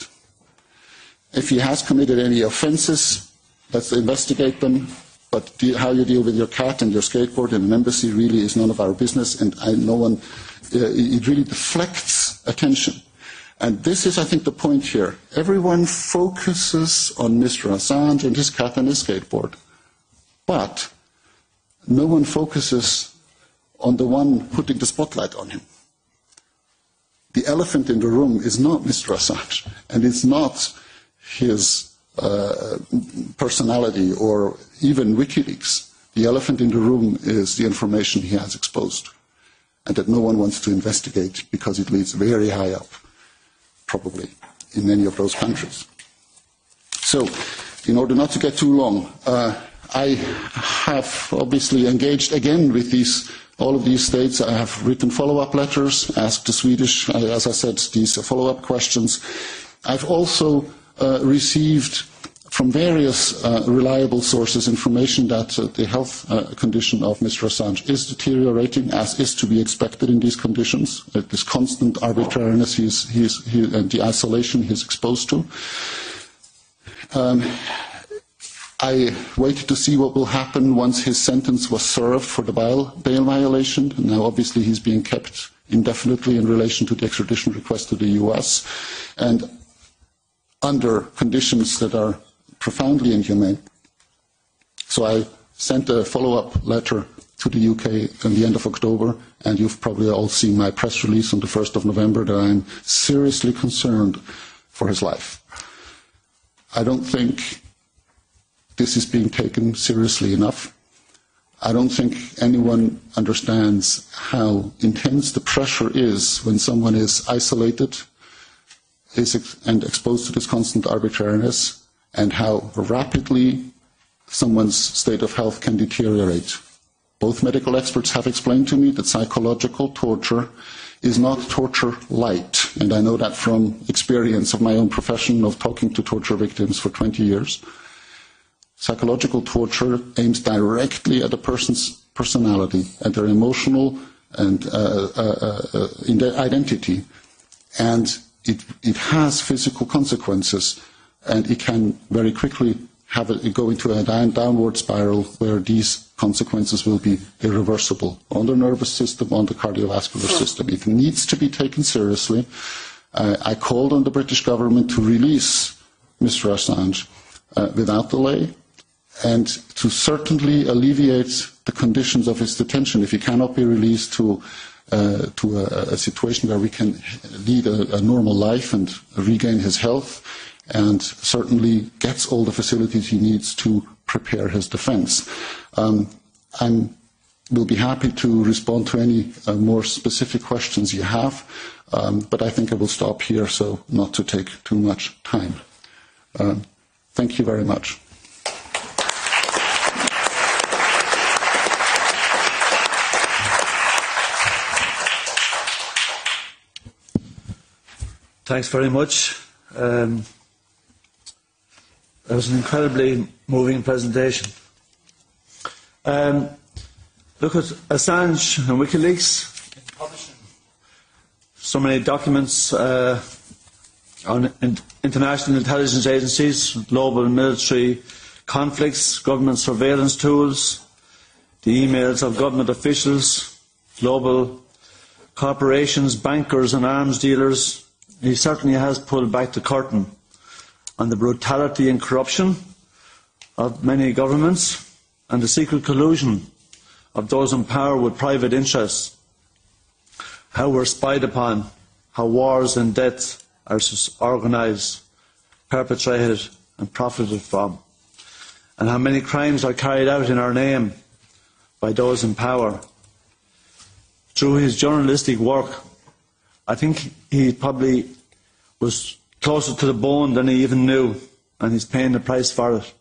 If he has committed any offences, let's investigate them, but how you deal with your cat and your skateboard in an embassy really is none of our business, and it really deflects attention. And this is, I think, the point here. Everyone focuses on Mr. Assange and his cat and his skateboard, but no one focuses on the one putting the spotlight on him. The elephant in the room is not Mr. Assange, and it's not his personality or even WikiLeaks. The elephant in the room is the information he has exposed, and that no one wants to investigate because it leads very high up, probably in many of those countries. So, in order not to get too long, I have obviously engaged again with all of these states. I have written follow-up letters, asked the Swedish, as I said, these follow-up questions. I've also received from various reliable sources information that the health condition of Mr. Assange is deteriorating, as is to be expected in these conditions, this constant arbitrariness and the isolation he is exposed to. I waited to see what will happen once his sentence was served for the bail violation. Now, obviously, he's being kept indefinitely in relation to the extradition request to the US, and under conditions that are profoundly inhumane. So I sent a follow-up letter to the UK at the end of October, and you've probably all seen my press release on the 1st of November that I'm seriously concerned for his life. I don't think this is being taken seriously enough. I don't think anyone understands how intense the pressure is when someone is isolated and exposed to this constant arbitrariness, and how rapidly someone's state of health can deteriorate. Both medical experts have explained to me that psychological torture is not torture light, and I know that from experience of my own profession of talking to torture victims for 20 years. Psychological torture aims directly at a person's personality, at their emotional and identity, and it has physical consequences, and it can very quickly go into a downward spiral where these consequences will be irreversible on the nervous system, on the cardiovascular system. It needs to be taken seriously. I called on the British government to release Mr. Assange without delay, and to certainly alleviate the conditions of his detention. If he cannot be released to a situation where we can lead a normal life and regain his health, and certainly gets all the facilities he needs to prepare his defence. And we'll be happy to respond to any more specific questions you have, but I think I will stop here so not to take too much time. Thank you very much. Thanks very much. That was an incredibly moving presentation. Look at Assange and WikiLeaks publishing so many documents on international intelligence agencies, global military conflicts, government surveillance tools, the emails of government officials, global corporations, bankers and arms dealers. He certainly has pulled back the curtain on the brutality and corruption of many governments and the secret collusion of those in power with private interests, how we're spied upon, how wars and deaths are organised, perpetrated and profited from, and how many crimes are carried out in our name by those in power. Through his journalistic work, I think he probably was closer to the bone than he even knew, and he's paying the price for it.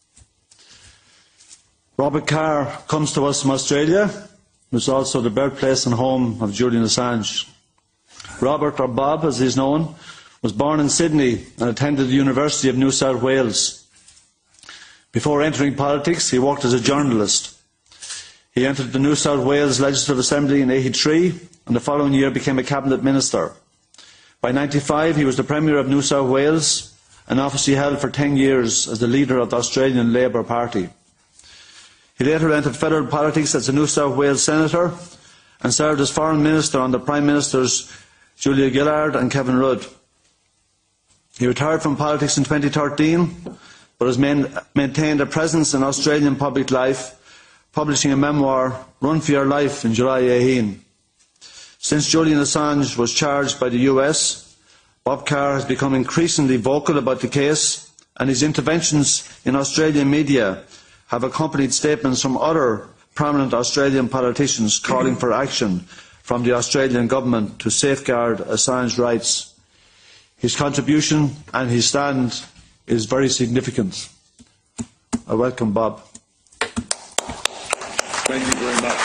Robert Carr comes to us from Australia, who's also the birthplace and home of Julian Assange. Robert, or Bob as he's known, was born in Sydney and attended the University of New South Wales. Before entering politics, he worked as a journalist. He entered the New South Wales Legislative Assembly in 1983 and the following year became a cabinet minister. By 1995 he was the Premier of New South Wales, an office he held for 10 years as the leader of the Australian Labor Party. He later entered federal politics as a New South Wales Senator and served as Foreign Minister under Prime Ministers Julia Gillard and Kevin Rudd. He retired from politics in 2013 but has maintained a presence in Australian public life, publishing a memoir, Run for Your Life, in July 2018. Since Julian Assange was charged by the US, Bob Carr has become increasingly vocal about the case, and his interventions in Australian media have accompanied statements from other prominent Australian politicians calling for action from the Australian government to safeguard Assange's rights. His contribution and his stand is very significant. I welcome Bob. Thank you very much.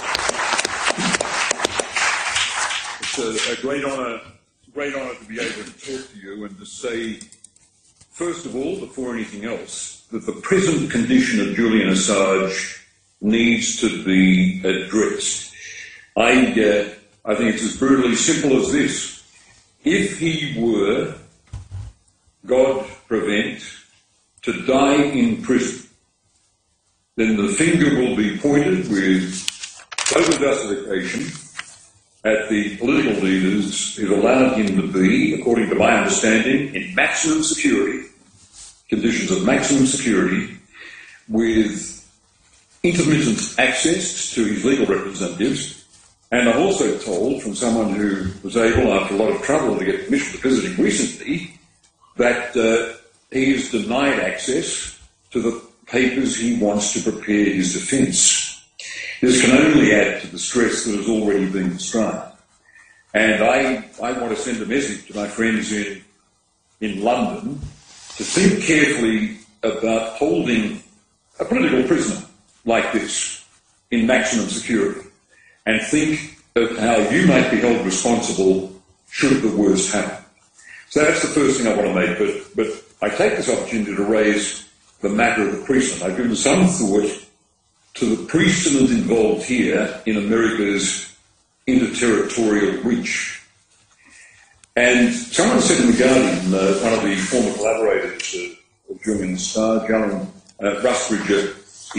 It's a great honour to be able to talk to you and to say, first of all, before anything else, that the present condition of Julian Assange needs to be addressed. I think it's as brutally simple as this. If he were, God prevent, to die in prison, then the finger will be pointed with total justification at the political leaders who've allowed him to be, according to my understanding, in maximum security, conditions of maximum security, with intermittent access to his legal representatives. And I'm also told from someone who was able, after a lot of trouble, to get permission to visit him recently, that he is denied access to the papers he wants to prepare his defence. This can only add to the stress that has already been described. And I want to send a message to my friends in London to think carefully about holding a political prisoner like this in maximum security, and think of how you might be held responsible should the worst happen. So that's the first thing I want to make, but I take this opportunity to raise the matter of the precedent. I've given some thought to the precedent involved here in America's interterritorial reach. And someone said in The Guardian, one of the former collaborators of Julian Assange, Alan Rusbridger,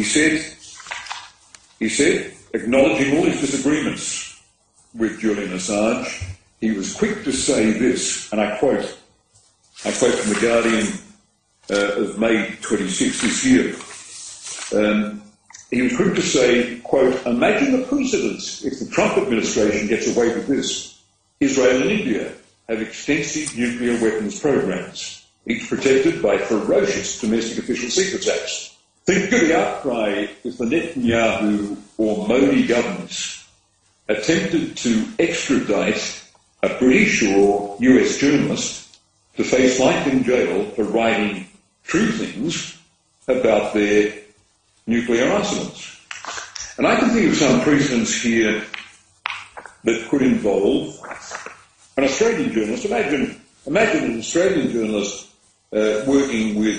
he said, acknowledging all his disagreements with Julian Assange, he was quick to say this, and I quote from The Guardian of May 26 this year. He was quick to say, quote, imagine the precedents if the Trump administration gets away with this. Israel and India have extensive nuclear weapons programs, each protected by ferocious Domestic Official Secrets Acts. Think of the outcry if the Netanyahu or Modi governments attempted to extradite a British or US journalist to face life in jail for writing true things about their nuclear arsenals. And I can think of some precedents here that could involve an Australian journalist. Imagine an Australian journalist working with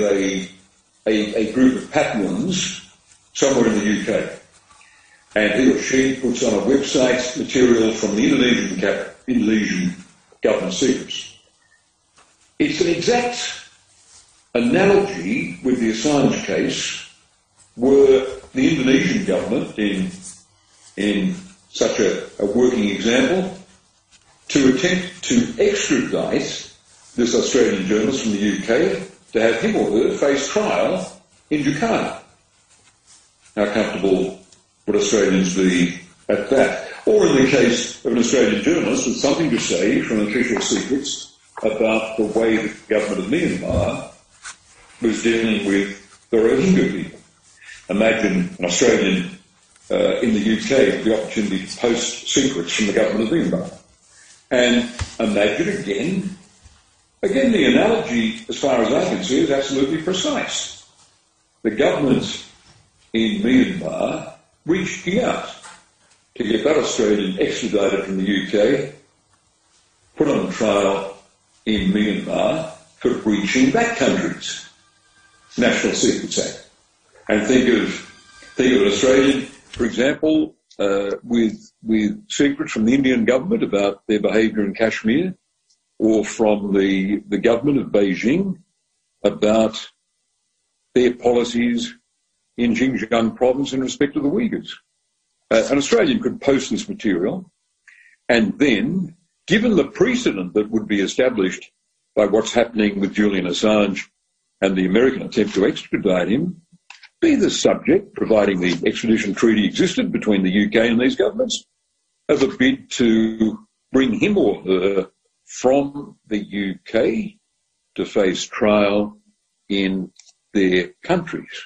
a group of Papuans somewhere in the UK, and he or she puts on a website material from the Indonesian government secrets. It's an exact analogy with the Assange case, were the Indonesian government, in such a working example, to attempt to extradite this Australian journalist from the UK to have him or her face trial in Jakarta. How comfortable would Australians be at that? Or in the case of an Australian journalist with something to say from official secrets about the way the government of Myanmar was dealing with the Rohingya people. Imagine an Australian in the UK with the opportunity to post secrets from the government of Myanmar. And imagine again the analogy, as far as I can see, is absolutely precise. The government in Myanmar reached out to get that Australian extradited from the UK, put on trial in Myanmar for breaching that country's National Secrets Act. And think of an Australian, for example, with secrets from the Indian government about their behaviour in Kashmir, or from the government of Beijing about their policies in Xinjiang province in respect of the Uyghurs. An Australian could post this material, and then, given the precedent that would be established by what's happening with Julian Assange and the American attempt to extradite him, be the subject, providing the extradition treaty existed between the UK and these governments, of a bid to bring him or her from the UK to face trial in their countries.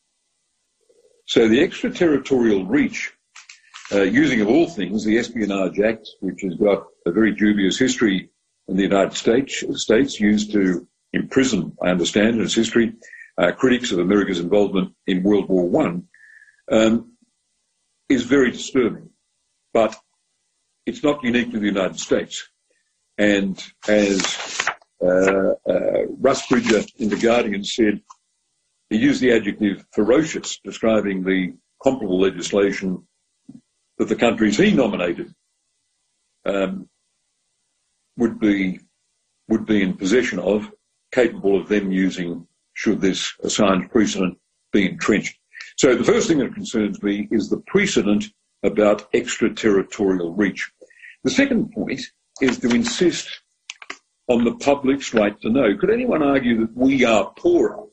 So the extraterritorial reach, using of all things the Espionage Act, which has got a very dubious history in the United States, used to imprison, I understand, in its history, critics of America's involvement in World War I, is very disturbing. But it's not unique to the United States. And as Russ Bridger in The Guardian said, he used the adjective ferocious, describing the comparable legislation that the countries he nominated would be in possession of, capable of them using should this Assange precedent be entrenched. So the first thing that concerns me is the precedent about extraterritorial reach. The second point is to insist on the public's right to know. Could anyone argue that we are poorer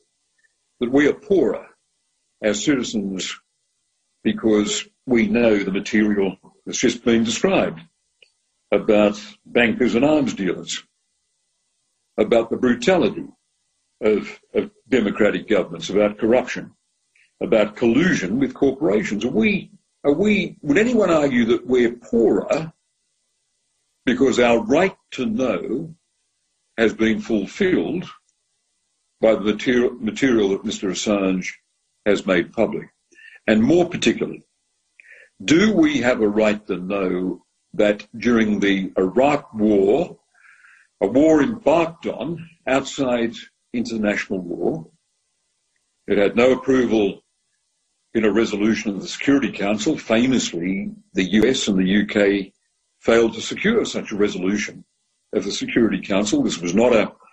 as citizens because we know the material that's just been described about bankers and arms dealers, about the brutality of democratic governments, about corruption, about collusion with corporations? Would anyone argue that we're poorer because our right to know has been fulfilled by the material that Mr. Assange has made public? And more particularly, do we have a right to know that during the Iraq War, a war embarked on outside international law, it had no approval in a resolution of the Security Council? Famously, the US and the UK failed to secure such a resolution of the Security Council. This was not a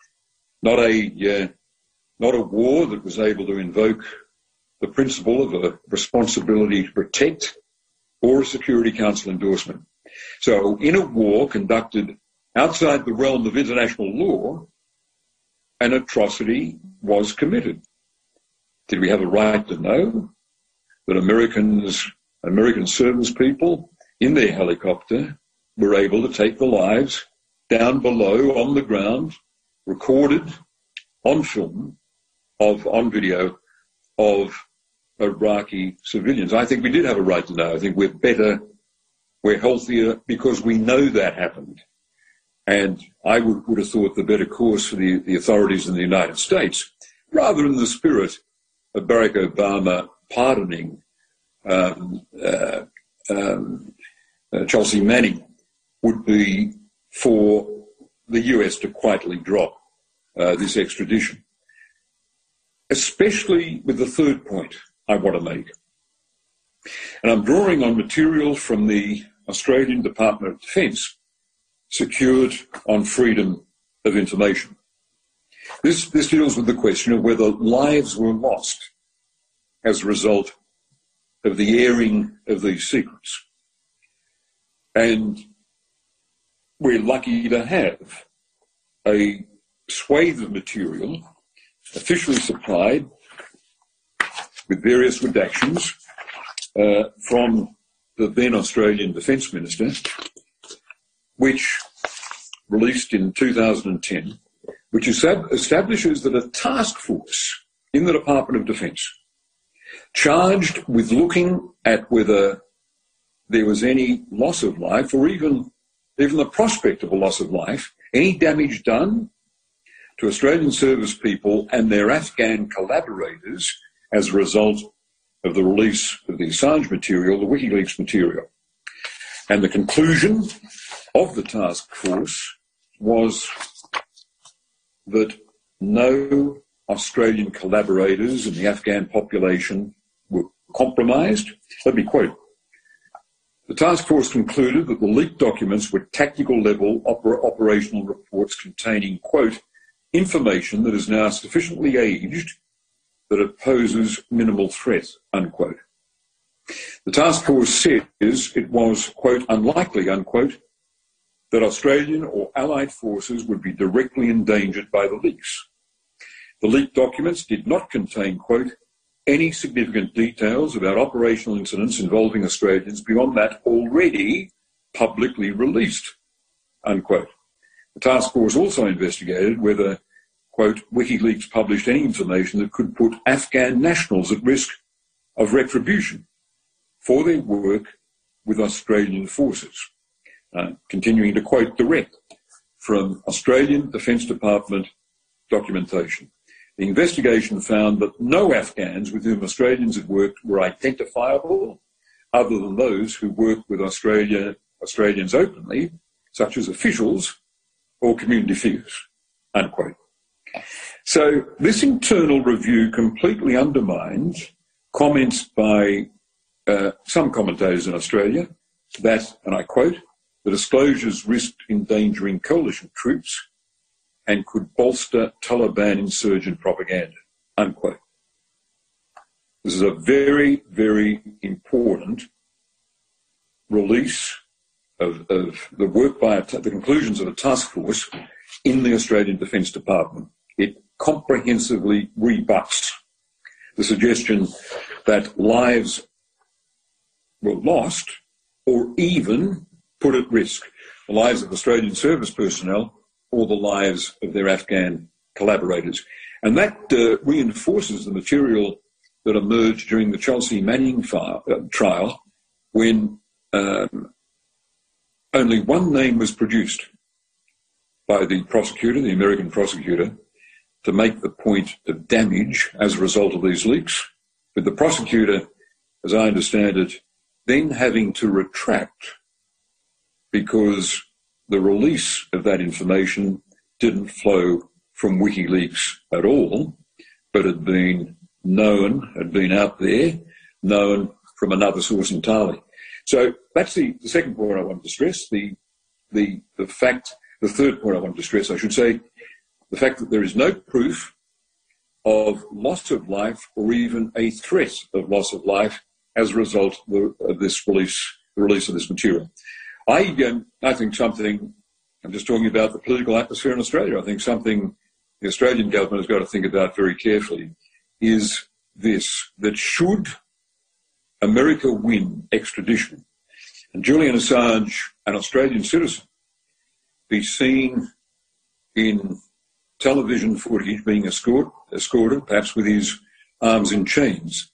war that was able to invoke the principle of a responsibility to protect or a Security Council endorsement. So in a war conducted outside the realm of international law, an atrocity was committed. Did we have a right to know that American service people in their helicopter were able to take the lives down below on the ground, recorded on film, on video, of Iraqi civilians. I think we did have a right to know. I think we're better, we're healthier because we know that happened. And I would have thought the better course for the authorities in the United States, rather in the spirit of Barack Obama pardoning Chelsea Manning, would be for the US to quietly drop this extradition. Especially with the third point I want to make. And I'm drawing on material from the Australian Department of Defence, secured on freedom of information. This deals with the question of whether lives were lost as a result of the airing of these secrets. And we're lucky to have a swathe of material officially supplied with various redactions from the then Australian Defence Minister, which released in 2010, which establishes that a task force in the Department of Defence charged with looking at whether there was any loss of life or even the prospect of a loss of life, any damage done to Australian service people and their Afghan collaborators as a result of the release of the Assange material, the WikiLeaks material. And the conclusion of the task force was that no Australian collaborators in the Afghan population were compromised. Let me quote. The task force concluded that the leaked documents were tactical level operational reports containing, quote, information that is now sufficiently aged that it poses minimal threat, unquote. The task force says it was, quote, unlikely, unquote, that Australian or allied forces would be directly endangered by the leaks. The leaked documents did not contain, quote, any significant details about operational incidents involving Australians beyond that already publicly released, unquote. The task force also investigated whether, quote, WikiLeaks published any information that could put Afghan nationals at risk of retribution for their work with Australian forces. Continuing to quote direct from Australian Defence Department documentation. The investigation found that no Afghans with whom Australians had worked were identifiable other than those who worked with Australians openly, such as officials or community figures, unquote. So this internal review completely undermined comments by some commentators in Australia that, and I quote, the disclosures risked endangering coalition troops and could bolster Taliban insurgent propaganda, unquote. This is a very, very important release of the work by the conclusions of a task force in the Australian Defence Department. It comprehensively rebuts the suggestion that lives were lost or even put at risk, the lives of Australian service personnel or the lives of their Afghan collaborators. And that reinforces the material that emerged during the Chelsea Manning trial when only one name was produced by the prosecutor, the American prosecutor, to make the point of damage as a result of these leaks, with the prosecutor, as I understand it, then having to retract because the release of that information didn't flow from WikiLeaks at all, but had been known, had been out there, known from another source entirely. So that's the second point I wanted to stress. The third point I wanted to stress, I should say, the fact that there is no proof of loss of life or even a threat of loss of life as a result of this release, the release of this material. I think something, I'm just talking about the political atmosphere in Australia, I think something the Australian government has got to think about very carefully is this, that should America win extradition and Julian Assange, an Australian citizen, be seen in television footage being escorted, perhaps with his arms in chains,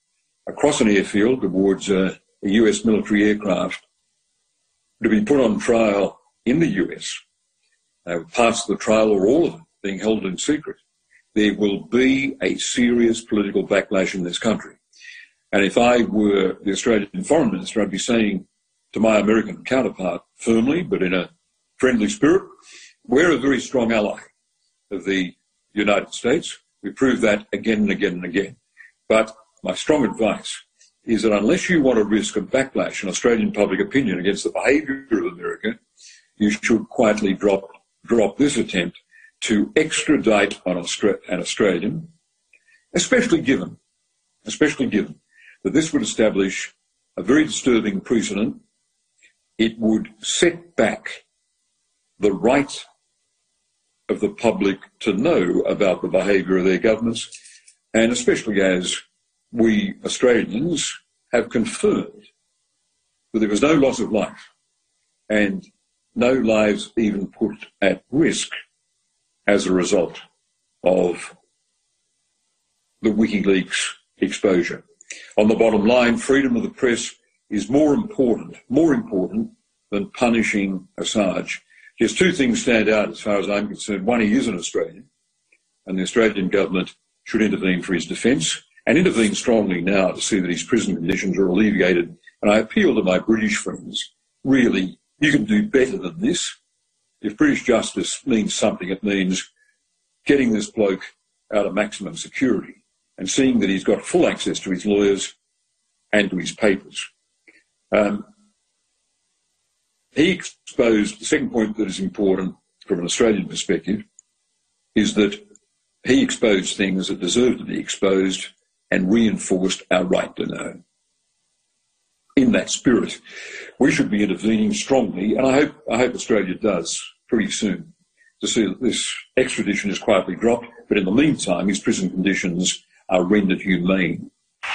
across an airfield towards a US military aircraft to be put on trial in the US, parts of the trial or all of it being held in secret, there will be a serious political backlash in this country. And if I were the Australian Foreign Minister, I'd be saying to my American counterpart firmly, but in a friendly spirit, we're a very strong ally of the United States. We prove that again and again and again. But my strong advice is that unless you want to risk a backlash in Australian public opinion against the behaviour of America, you should quietly drop this attempt to extradite an Australian, especially given that this would establish a very disturbing precedent. It would set back the right of the public to know about the behaviour of their governments, and especially as we Australians have confirmed that there was no loss of life and no lives even put at risk as a result of the WikiLeaks exposure. On the bottom line, freedom of the press is more important than punishing Assange. Just two things stand out as far as I'm concerned. One, he is an Australian, and the Australian government should intervene for his defence, and intervene strongly now to see that his prison conditions are alleviated. And I appeal to my British friends, really, you can do better than this. If British justice means something, it means getting this bloke out of maximum security and seeing that he's got full access to his lawyers and to his papers. He exposed, the second point that is important from an Australian perspective is that he exposed things that deserve to be exposed and reinforced our right to know. In that spirit, we should be intervening strongly, and I hope Australia does pretty soon, to see that this extradition is quietly dropped, but in the meantime, his prison conditions are rendered humane.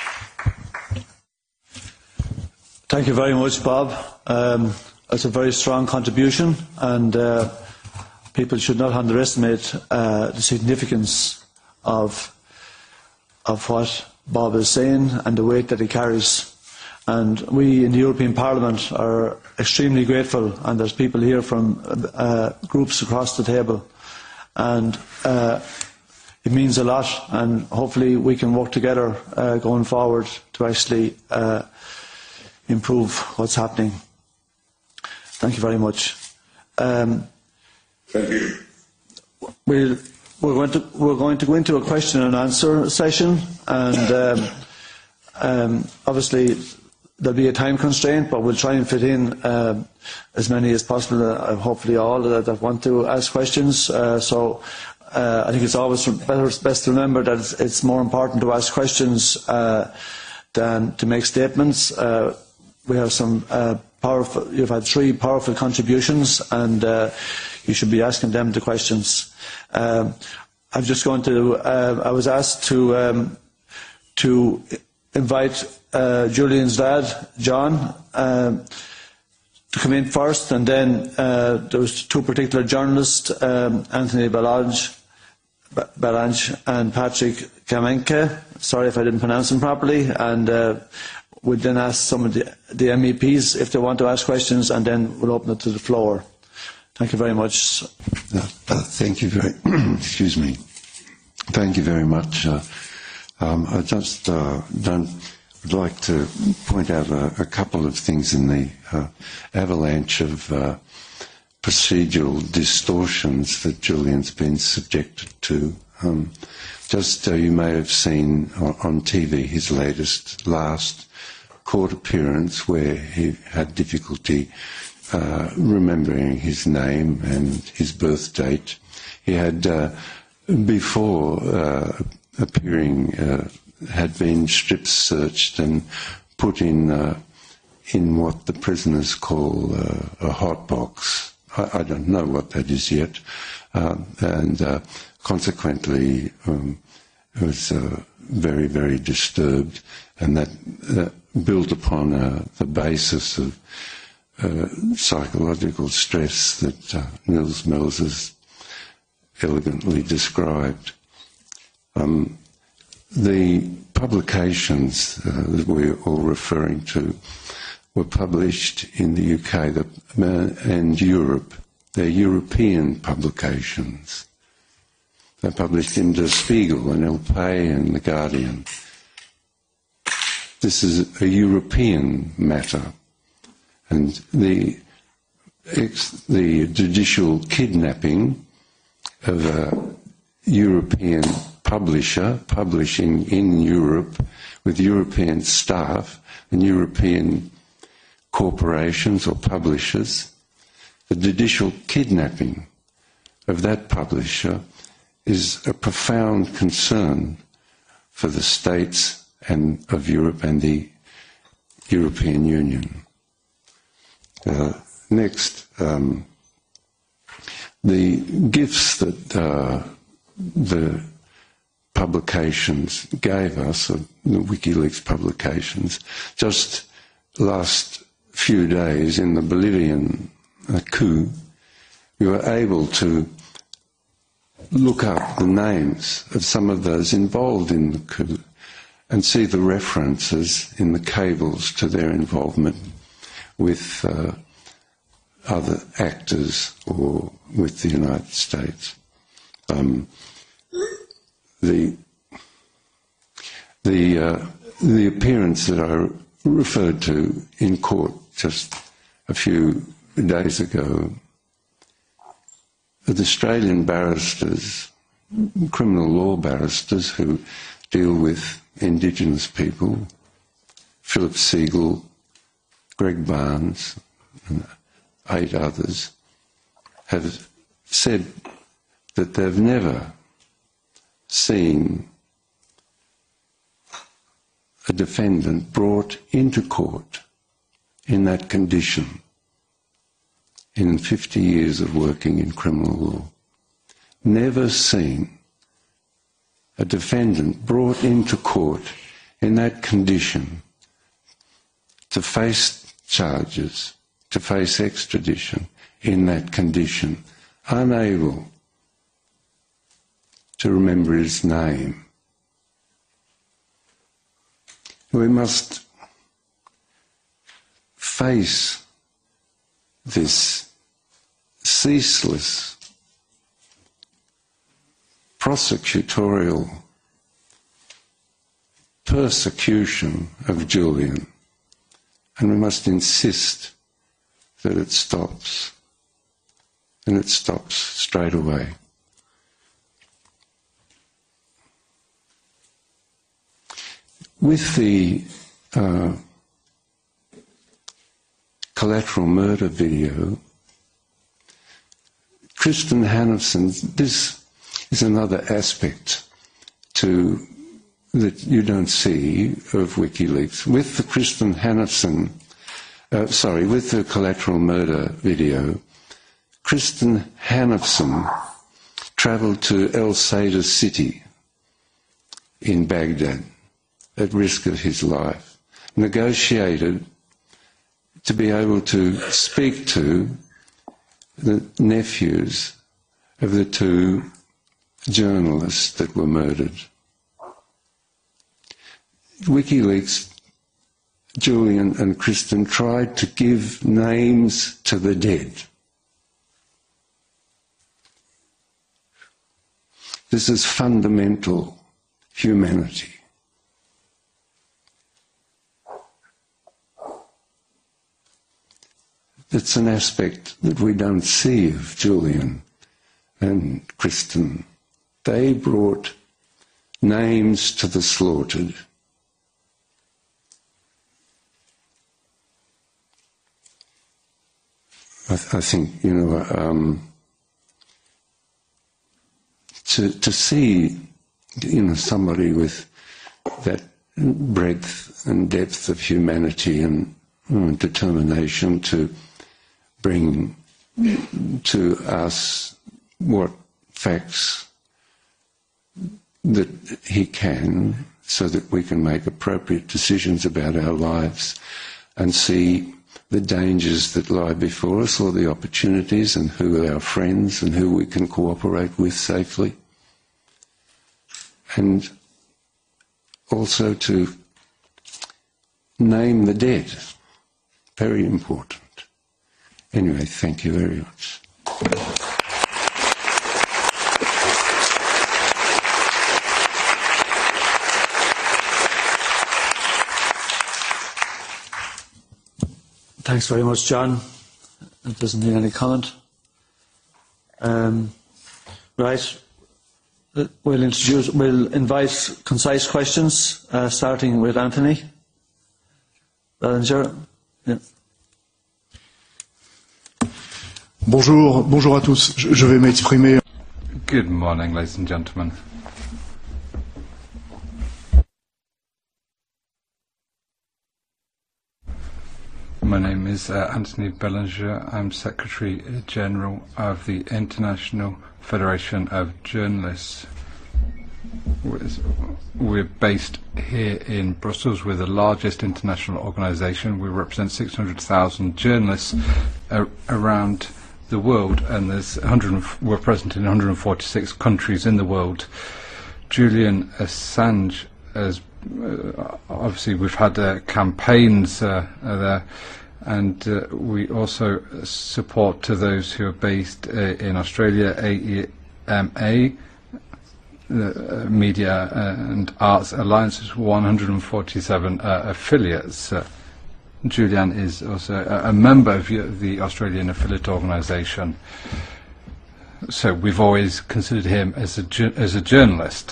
Thank you very much, Bob. That's a very strong contribution, and people should not underestimate the significance of what Bob is saying and the weight that he carries. And we in the European Parliament are extremely grateful, and there's people here from groups across the table, and it means a lot, and hopefully we can work together going forward to actually improve what's happening. Thank you very much. Thank you. We're going to go into a question and answer session, and obviously there'll be a time constraint, but we'll try and fit in as many as possible, hopefully all that want to ask questions. I think it's always best to remember that it's more important to ask questions than to make statements. We have some you've had 3 powerful contributions, and you should be asking them the questions. I'm just going to, I was asked to invite Julian's dad, John, to come in first, and then there was 2 particular journalists, Anthony Balange and Patrick Kamenke. Sorry if I didn't pronounce them properly. And we'll then ask some of the MEPs if they want to ask questions, and then we'll open it to the floor. Thank you very much. Thank you very. Excuse me. Thank you very much. I just would like to point out a couple of things in the avalanche of procedural distortions that Julian's been subjected to. You may have seen on TV his last court appearance, where he had difficulty remembering his name and his birth date. He had, before appearing, had been strip searched and put in what the prisoners call a hot box. I don't know what that is yet, and consequently was very, very disturbed, and that built upon the basis of psychological stress that Nils Moses elegantly described. The publications that we're all referring to were published in the UK and Europe. They're European publications. They're published in Der Spiegel and El Pais and The Guardian. This is a European matter, and the judicial kidnapping of a European publisher publishing in Europe with European staff and European corporations or publishers, the judicial kidnapping of that publisher is a profound concern for the states and of Europe and the European Union. Next, the gifts that the publications gave us, the WikiLeaks publications, just last few days in the Bolivian coup, we were able to look up the names of some of those involved in the coup and see the references in the cables to their involvement with other actors or with the United States. The appearance that I referred to in court just a few days ago, the Australian barristers, criminal law barristers who deal with Indigenous people, Philip Siegel, Greg Barnes, and 8 others, have said that they've never seen a defendant brought into court in that condition in 50 years of working in criminal law. Never seen a defendant brought into court in that condition to face charges, to face extradition in that condition, unable to remember his name. We must face this ceaseless prosecutorial persecution of Julian, and we must insist that it stops, and it stops straight away. With the collateral murder video, Kristen Hanifson, this is another aspect that you don't see of WikiLeaks. With the Kristen Hanifson, with the collateral murder video, Kristen Hanifson travelled to El Sadr city in Baghdad at risk of his life, negotiated to be able to speak to the nephews of the 2 journalists that were murdered. WikiLeaks, Julian and Kristen tried to give names to the dead. This is fundamental humanity. It's an aspect that we don't see of Julian and Kristen. They brought names to the slaughtered. I think, to see, somebody with that breadth and depth of humanity and determination to bring to us what facts that he can, so that we can make appropriate decisions about our lives and see the dangers that lie before us, or the opportunities, and who are our friends and who we can cooperate with safely. And also to name the dead. Very important. Anyway, thank you very much. Thanks very much, John. It doesn't need any comment. Right. We'll invite concise questions, starting with Anthony. Ballinger. Yeah. Bonjour à tous. Je vais m'exprimer. Good morning, ladies and gentlemen. My name is Anthony Bellinger. I'm Secretary General of the International Federation of Journalists. We're based here in Brussels. We're the largest international organisation. We represent 600,000 journalists around the world, and we're present in 146 countries in the world. Julian Assange has obviously we've had campaigns there, and we also support to those who are based in Australia, AEMA, the Media and Arts Alliance, 147 affiliates. Julian is also a member of the Australian affiliate organisation. So we've always considered him as a journalist.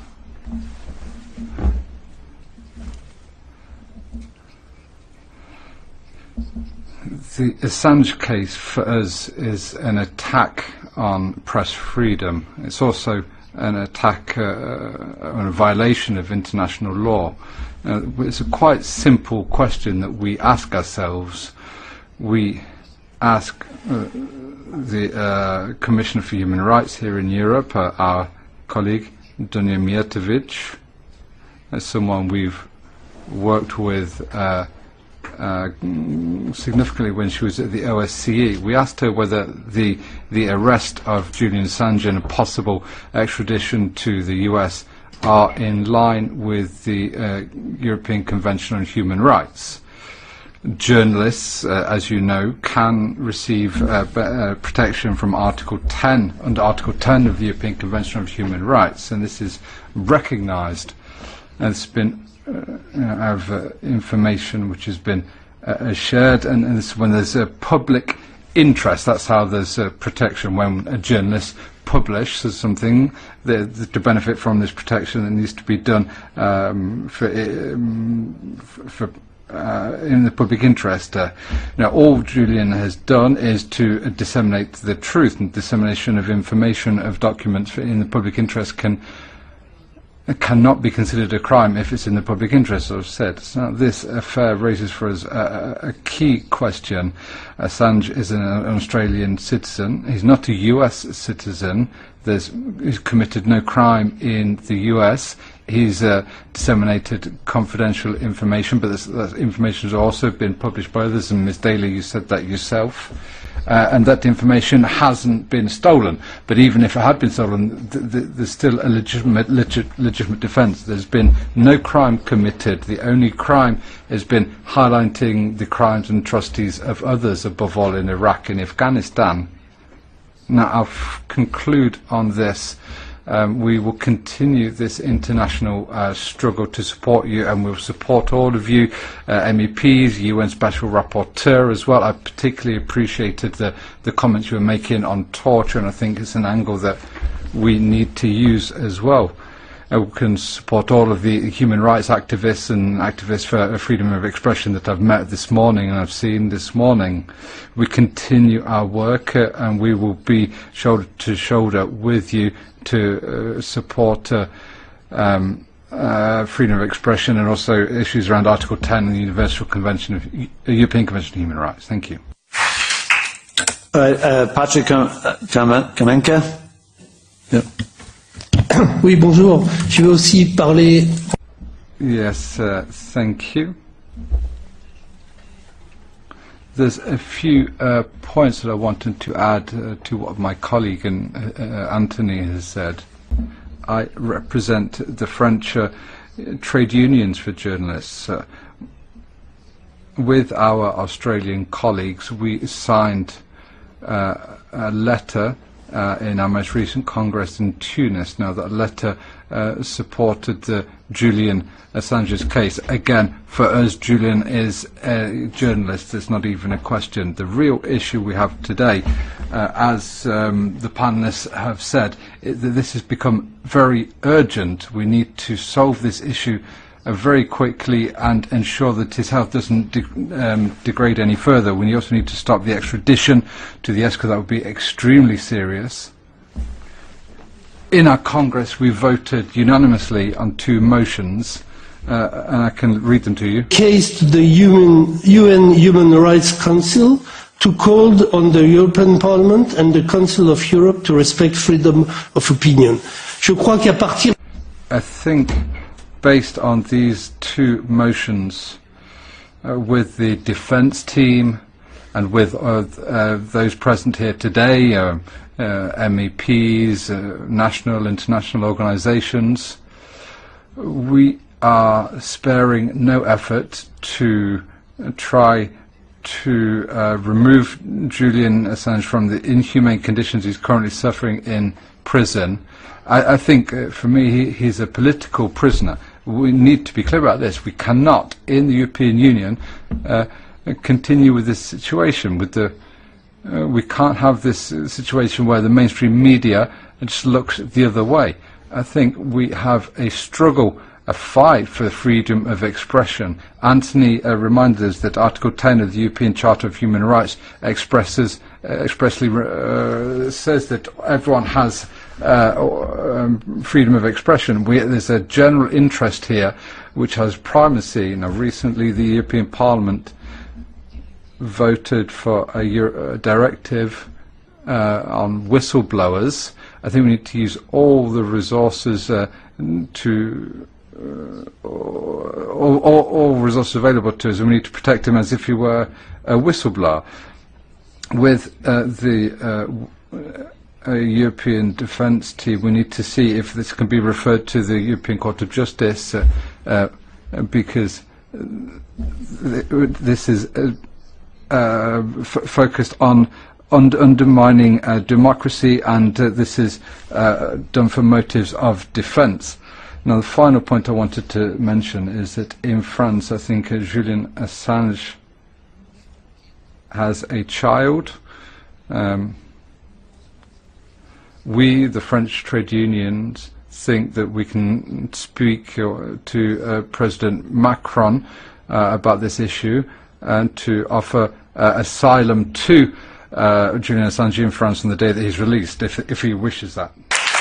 The Assange case for us is an attack on press freedom. It's also an attack on a violation of international law. It's a quite simple question that we ask ourselves. We ask the Commissioner for Human Rights here in Europe, our colleague Dunja Mijatovic, as someone we've worked with significantly when she was at the OSCE. We asked her whether the arrest of Julian Assange and a possible extradition to the US are in line with the European Convention on Human Rights. Journalists, as you know, can receive protection from Article 10, under Article 10 of the European Convention on Human Rights, and this is recognised. And it's been of information which has been shared, and this, when there's a public interest, that's how there's protection. When a journalist publishes something to benefit from this protection, that needs to be done in the public interest. Now, all Julian has done is to disseminate the truth, and dissemination of information, of documents in the public interest cannot be considered a crime if it's in the public interest, as I've said. So this affair raises for us a key question. Assange is an Australian citizen. He's not a US citizen. He's committed no crime in the US. He's disseminated confidential information, but that information has also been published by others, and Ms. Daly, you said that yourself. And that information hasn't been stolen. But even if it had been stolen, there's still a legitimate defence. There's been no crime committed. The only crime has been highlighting the crimes and atrocities of others, above all in Iraq and Afghanistan. Now, I'll conclude on this. We will continue this international struggle to support you, and we'll support all of you, MEPs, UN Special Rapporteur as well. I particularly appreciated the comments you were making on torture, and I think it's an angle that we need to use as well. We can support all of the human rights activists and activists for freedom of expression that I've met this morning and I've seen this morning. We continue our work, and we will be shoulder to shoulder with you to support freedom of expression, and also issues around Article 10 of the Universal Convention of European Convention on Human Rights. Thank you. Patrick Kamenka. Yep. Oui, bonjour. Je vais aussi parler. Yes, thank you. There's a few points that I wanted to add to what my colleague and Anthony has said. I represent the French trade unions for journalists. With our Australian colleagues, we signed a letter in our most recent Congress in Tunis. Now, that letter supported the Julian Assange's case. Again, for us, Julian is a journalist. It's not even a question. The real issue we have today, as the panelists have said, that this has become very urgent. We need to solve this issue very quickly and ensure that his health doesn't degrade any further. We also need to stop the extradition to the US, because that would be extremely serious. In our Congress, we voted unanimously on 2 motions, and I can read them to you. Case to the UN Human Rights Council to call on the European Parliament and the Council of Europe to respect freedom of opinion. Je crois qu'à partir... I think, based on these 2 motions, with the defence team and with those present here today, MEPs, national, international organisations, we are sparing no effort to try to remove Julian Assange from the inhumane conditions he's currently suffering in prison. I think, for me, he's a political prisoner. We need to be clear about this. We cannot, in the European Union, continue with this situation. We can't have this situation where the mainstream media just looks the other way. I think we have a struggle, a fight for freedom of expression. Anthony reminded us that Article 10 of the European Charter of Human Rights expressly says that everyone has freedom of expression. There's a general interest here which has primacy. Now, recently the European Parliament voted for a directive on whistleblowers. I think we need to use all the resources all resources available to us, and we need to protect him as if he were a whistleblower. With the European Defence Team, we need to see if this can be referred to the European Court of Justice, because this is focused on undermining democracy, and this is done for motives of defence. Now, the final point I wanted to mention is that in France, I think Julian Assange has a child. We, the French trade unions, think that we can speak to President Macron about this issue and to offer asylum to Julian Assange in France on the day that he's released, if he wishes that.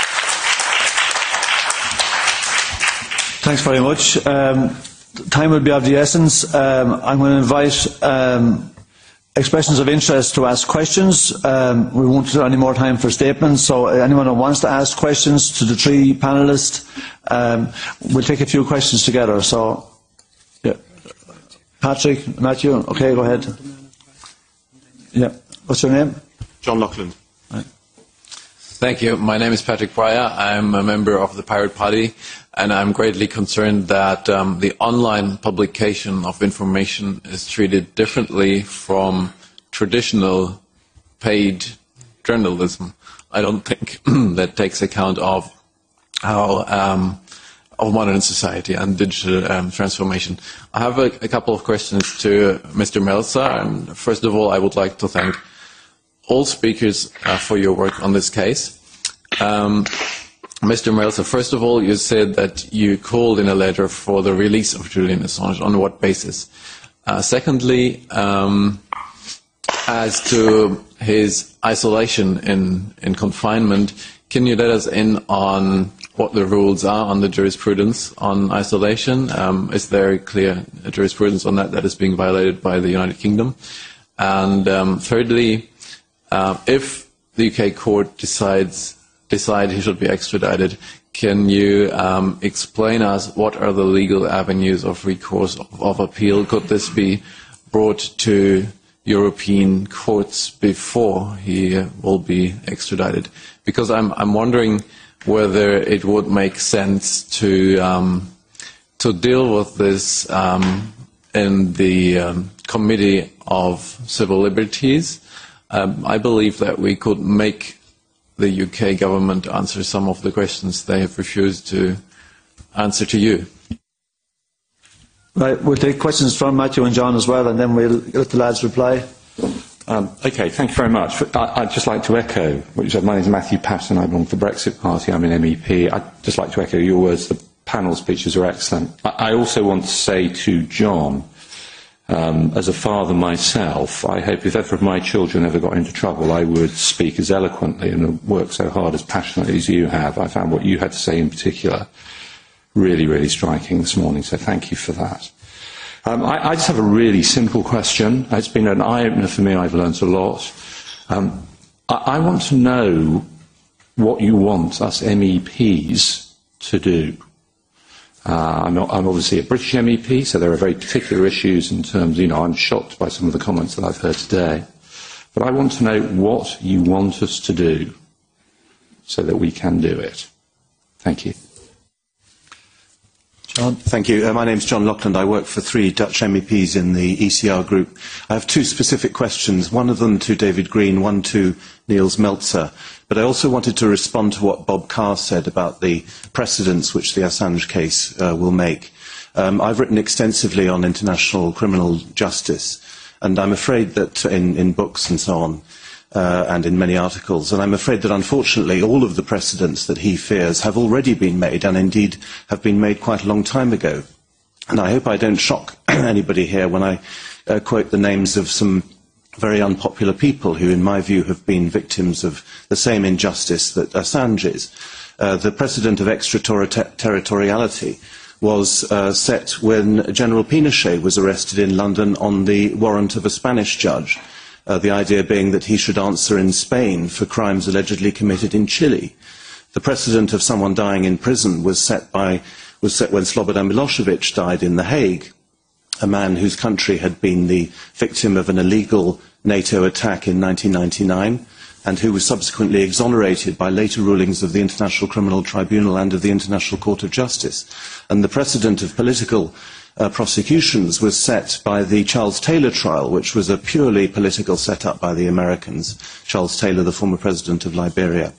Thanks very much. Time will be of the essence. I'm going to invite expressions of interest to ask questions. We won't do any more time for statements, so anyone who wants to ask questions to the 3 panellists, we'll take a few questions together. So, yeah. Patrick, Matthew, okay, go ahead. Yeah. What's your name? John Loughlin. Right. Thank you. My name is Patrick Breyer. I'm a member of the Pirate Party, and I'm greatly concerned that the online publication of information is treated differently from traditional paid journalism. I don't think that takes account of how of modern society and digital transformation. I have a couple of questions to Mr. Melzer. And first of all, I would like to thank all speakers for your work on this case. Mr. Melzer, first of all, you said that you called in a letter for the release of Julian Assange. On what basis? Secondly, as to his isolation in confinement, can you let us in on what the rules are on the jurisprudence on isolation? Is there clear jurisprudence on that is being violated by the United Kingdom? And thirdly, if the UK court decide he should be extradited, can you explain us what are the legal avenues of recourse of appeal? Could this be brought to European courts before he will be extradited? Because I'm wondering whether it would make sense to to deal with this in the Committee of Civil Liberties. I believe that we could make the UK government answer some of the questions they have refused to answer to you. Right, we'll take questions from Matthew and John as well, and then we'll let the lads reply. Okay, thank you very much. I'd just like to echo what you said. My name is Matthew Patton. I belong to the Brexit Party. I'm an MEP. I'd just like to echo your words. The panel speeches are excellent. I also want to say to John, as a father myself, I hope if ever my children ever got into trouble, I would speak as eloquently and work so hard, as passionately as you have. I found what you had to say in particular really, really striking this morning, so thank you for that. I just have a really simple question. It's been an eye-opener for me. I've learnt a lot. I want to know what you want us MEPs to do. I'm obviously a British MEP, so there are very particular issues in terms, I'm shocked by some of the comments that I've heard today. But I want to know what you want us to do so that we can do it. Thank you. John. Thank you. My name is John Lockland. I work for 3 Dutch MEPs in the ECR group. I have 2 specific questions, one of them to David Green, one to Niels Meltzer. But I also wanted to respond to what Bob Carr said about the precedents which the Assange case will make. I've written extensively on international criminal justice, and I'm afraid that in books and so on, and in many articles, and I'm afraid that unfortunately all of the precedents that he fears have already been made, and indeed have been made quite a long time ago. And I hope I don't shock anybody here when I quote the names of some very unpopular people who, in my view, have been victims of the same injustice that Assange is. The precedent of extraterritoriality was set when General Pinochet was arrested in London on the warrant of a Spanish judge. The idea being that he should answer in Spain for crimes allegedly committed in Chile. The precedent of someone dying in prison was set when Slobodan Milosevic died in The Hague, a man whose country had been the victim of an illegal NATO attack in 1999 and who was subsequently exonerated by later rulings of the International Criminal Tribunal and of the International Court of Justice. And the precedent of political prosecutions was set by the Charles Taylor trial, which was a purely political set-up by the Americans. Charles Taylor, the former president of Liberia.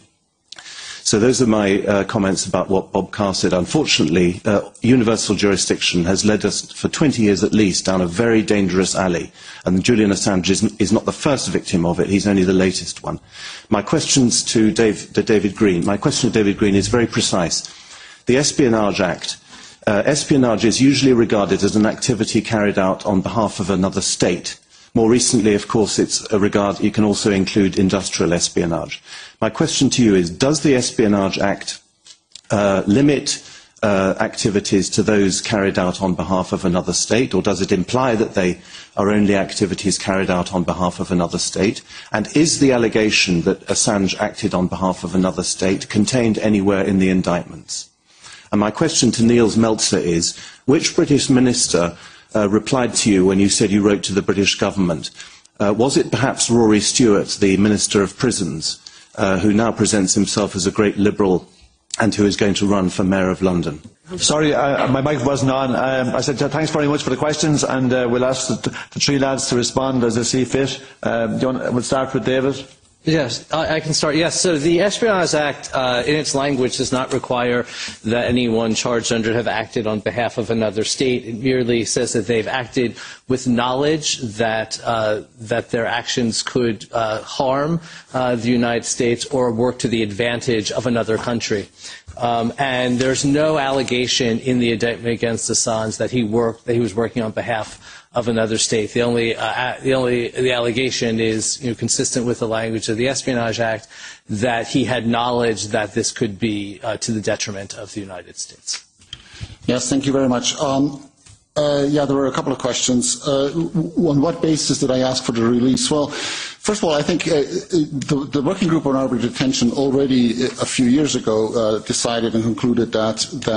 So those are my comments about what Bob Carr said. Unfortunately, universal jurisdiction has led us for 20 years at least down a very dangerous alley, and Julian Assange is not the first victim of it, he's only the latest one. My questions to David Green. My question to David Green is very precise. The Espionage Act. Espionage is usually regarded as an activity carried out on behalf of another state. More recently, of course, you can also include industrial espionage. My question to you is, does the Espionage Act limit activities to those carried out on behalf of another state, or does it imply that they are only activities carried out on behalf of another state? And is the allegation that Assange acted on behalf of another state contained anywhere in the indictments? And my question to Niels Meltzer is, which British minister replied to you when you said you wrote to the British government? Was it perhaps Rory Stewart, the Minister of Prisons, who now presents himself as a great liberal and who is going to run for Mayor of London? Sorry, my mic wasn't on. I said thanks very much for the questions, and we'll ask the 3 lads to respond as they see fit. We'll start with David. Yes, I can start. Yes, so the Espionage Act, in its language, does not require that anyone charged under it have acted on behalf of another state. It merely says that they've acted with knowledge that their actions could harm the United States or work to the advantage of another country. And there's no allegation in the indictment against Assange that he was working on behalf of another state. The allegation is consistent with the language of the Espionage Act, that he had knowledge that this could be to the detriment of the United States. Yes, thank you very much. There were a couple of questions. On what basis did I ask for the release? Well, First of all, I think the Working Group on Arbitrary Detention already a few years ago decided and concluded that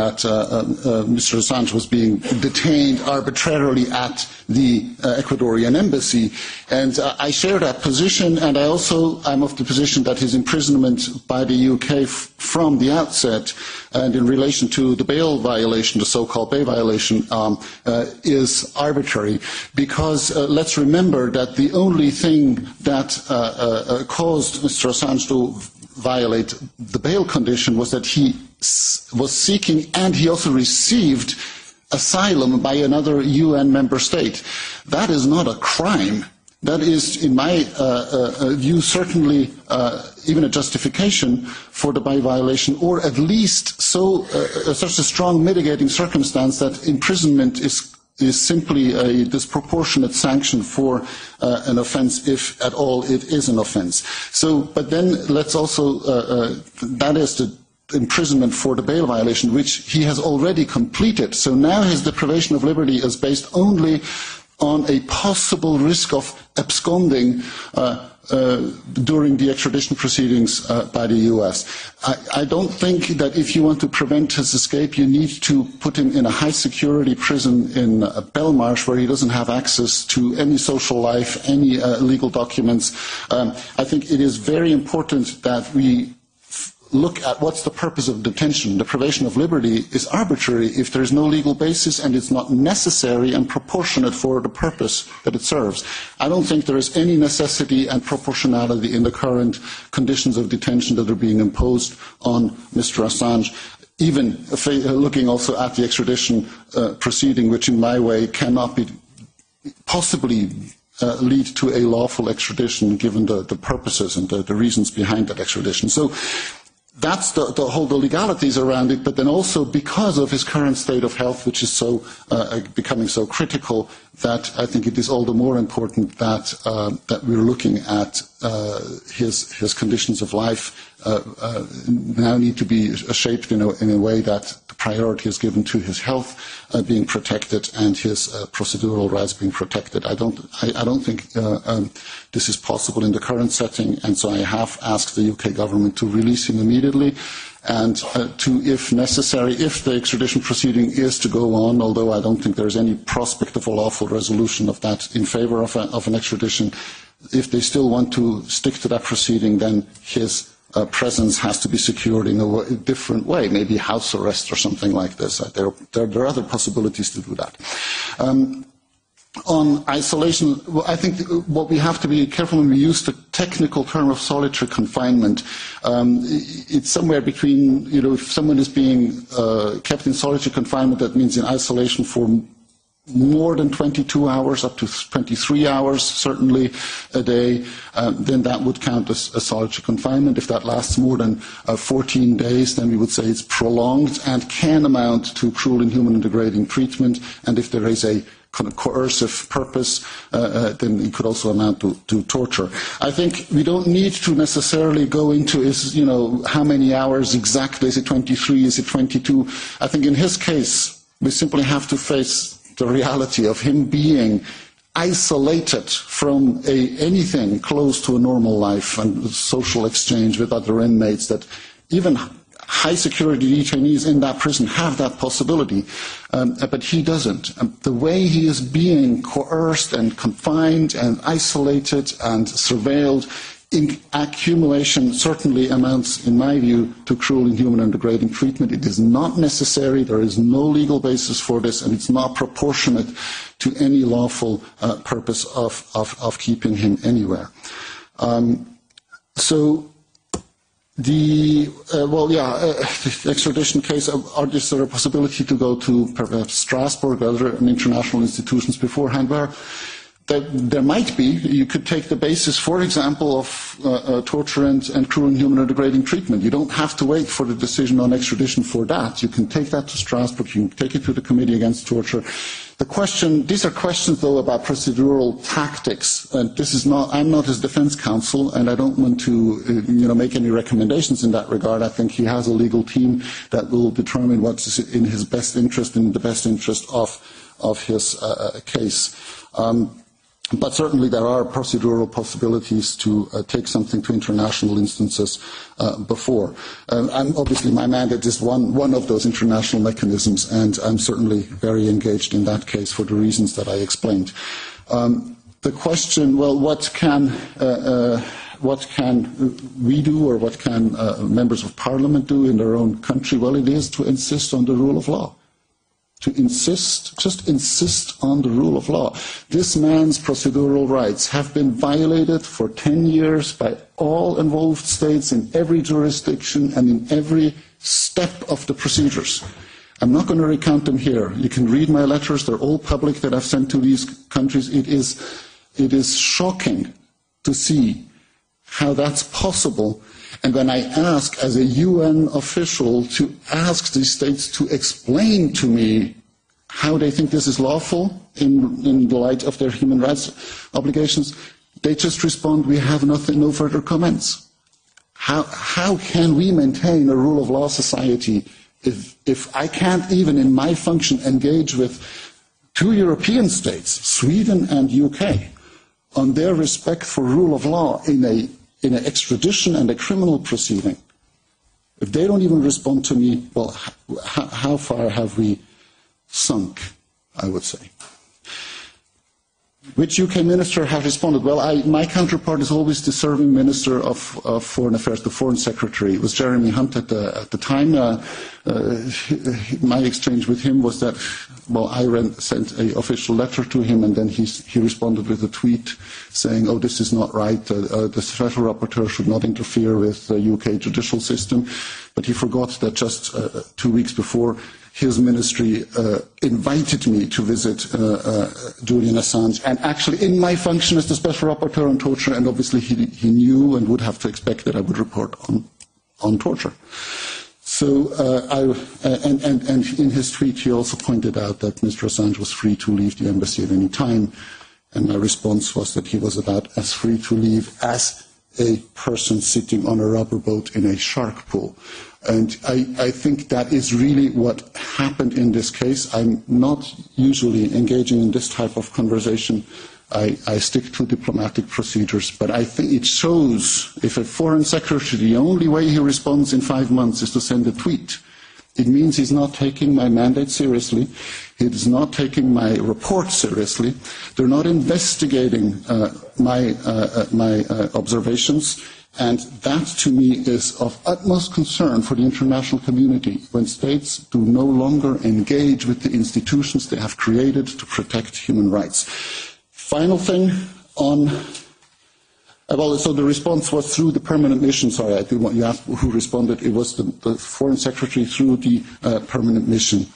Mr. Assange was being detained arbitrarily at the Ecuadorian embassy, and I share that position. And I'm of the position that his imprisonment by the UK from the outset, and in relation to the bail violation, the so-called bail violation, is arbitrary. Because let's remember that the only thing that caused Mr. Assange to violate the bail condition was that he was seeking, and he also received, asylum by another UN member state. That is not a crime. That is, in my view, certainly even a justification for the bail violation, or at least such a strong mitigating circumstance that imprisonment is simply a disproportionate sanction for an offence, if at all it is an offence. But then let's also, that is the imprisonment for the bail violation, which he has already completed. So now his deprivation of liberty is based only on a possible risk of absconding during the extradition proceedings by the US. I don't think that if you want to prevent his escape, you need to put him in a high-security prison in Belmarsh, where he doesn't have access to any social life, any legal documents. I think it is very important that we look at what's the purpose of detention. Deprivation of liberty is arbitrary if there is no legal basis and it's not necessary and proportionate for the purpose that it serves. I don't think there is any necessity and proportionality in the current conditions of detention that are being imposed on Mr. Assange, even looking also at the extradition proceeding, which in my way cannot be possibly lead to a lawful extradition given the purposes and the reasons behind that extradition. So that's the whole the legalities around it, but then also because of his current state of health, which is so becoming so critical, that I think it is all the more important that that we're looking at his conditions of life now need to be shaped in a way that the priority is given to his health being protected and his procedural rights being protected. I don't think this is possible in the current setting, and so I have asked the UK government to release him immediately, and to, if necessary, if the extradition proceeding is to go on, although I don't think there is any prospect of a lawful resolution of that in favour of an extradition, if they still want to stick to that proceeding, then his presence has to be secured in a different way, maybe house arrest or something like this. There are other possibilities to do that. On isolation, I think what we have to be careful when we use the technical term of solitary confinement. It's somewhere between, if someone is being kept in solitary confinement, that means in isolation for more than 22 hours, up to 23 hours, certainly a day, then that would count as solitary confinement. If that lasts more than 14 days, then we would say it's prolonged and can amount to cruel, inhuman and degrading treatment. And if there is a kind of coercive purpose, then it could also amount to torture. I think we don't need to necessarily go into how many hours exactly, is it 23, is it 22? I think in his case, we simply have to face the reality of him being isolated from anything close to a normal life and social exchange with other inmates, that even high security detainees in that prison have that possibility, but he doesn't. The way he is being coerced and confined and isolated and surveilled, in accumulation certainly amounts, in my view, to cruel, inhuman and degrading treatment. It is not necessary, there is no legal basis for this, and it's not proportionate to any lawful purpose of keeping him anywhere. The extradition case, is there a possibility to go to perhaps Strasbourg or other international institutions beforehand? Where there might be. You could take the basis, for example, of torture and cruel, inhuman or degrading treatment. You don't have to wait for the decision on extradition for that. You can take that to Strasbourg, you can take it to the Committee Against Torture. These are questions, though, about procedural tactics. And I'm not his defence counsel, and I don't want to make any recommendations in that regard. I think he has a legal team that will determine what's in his best interest and in the best interest of his case. But certainly there are procedural possibilities to take something to international instances before. Obviously my mandate is one of those international mechanisms, and I'm certainly very engaged in that case for the reasons that I explained. The question, well, what can we do, or what can members of parliament do in their own country? Well, it is to insist on the rule of law. Just insist on the rule of law. This man's procedural rights have been violated for 10 years by all involved states in every jurisdiction and in every step of the procedures. I'm not going to recount them here. You can read my letters. They're all public that I've sent to these countries. It is shocking to see how that's possible. And when I ask, as a UN official, to ask these states to explain to me how they think this is lawful in the light of their human rights obligations, they just respond, we have no further comments. How can we maintain a rule of law society if I can't even in my function engage with two European states, Sweden and UK, on their respect for rule of law in an extradition and a criminal proceeding? If they don't even respond to me, well, how far have we sunk, I would say? Which UK minister have responded? Well, my counterpart is always the serving Minister of Foreign Affairs, the Foreign Secretary. It was Jeremy Hunt at the time. My exchange with him was that, well, I sent an official letter to him, and then he responded with a tweet saying, oh, this is not right. The special rapporteur should not interfere with the UK judicial system. But he forgot that just 2 weeks before, his ministry invited me to visit Julian Assange, and actually in my function as the Special Rapporteur on torture, and obviously he knew and would have to expect that I would report on torture. So, and in his tweet he also pointed out that Mr. Assange was free to leave the embassy at any time, and my response was that he was about as free to leave as a person sitting on a rubber boat in a shark pool. And I think that is really what happened in this case. I'm not usually engaging in this type of conversation. I stick to diplomatic procedures, but I think it shows if a foreign secretary, the only way he responds in 5 months is to send a tweet, it means he's not taking my mandate seriously. He is not taking my report seriously. They're not investigating my observations. And that, to me, is of utmost concern for the international community when states do no longer engage with the institutions they have created to protect human rights. Final thing on... Well, so the response was through the permanent mission. Sorry, I do want you asked who responded. It was the Foreign Secretary through the permanent mission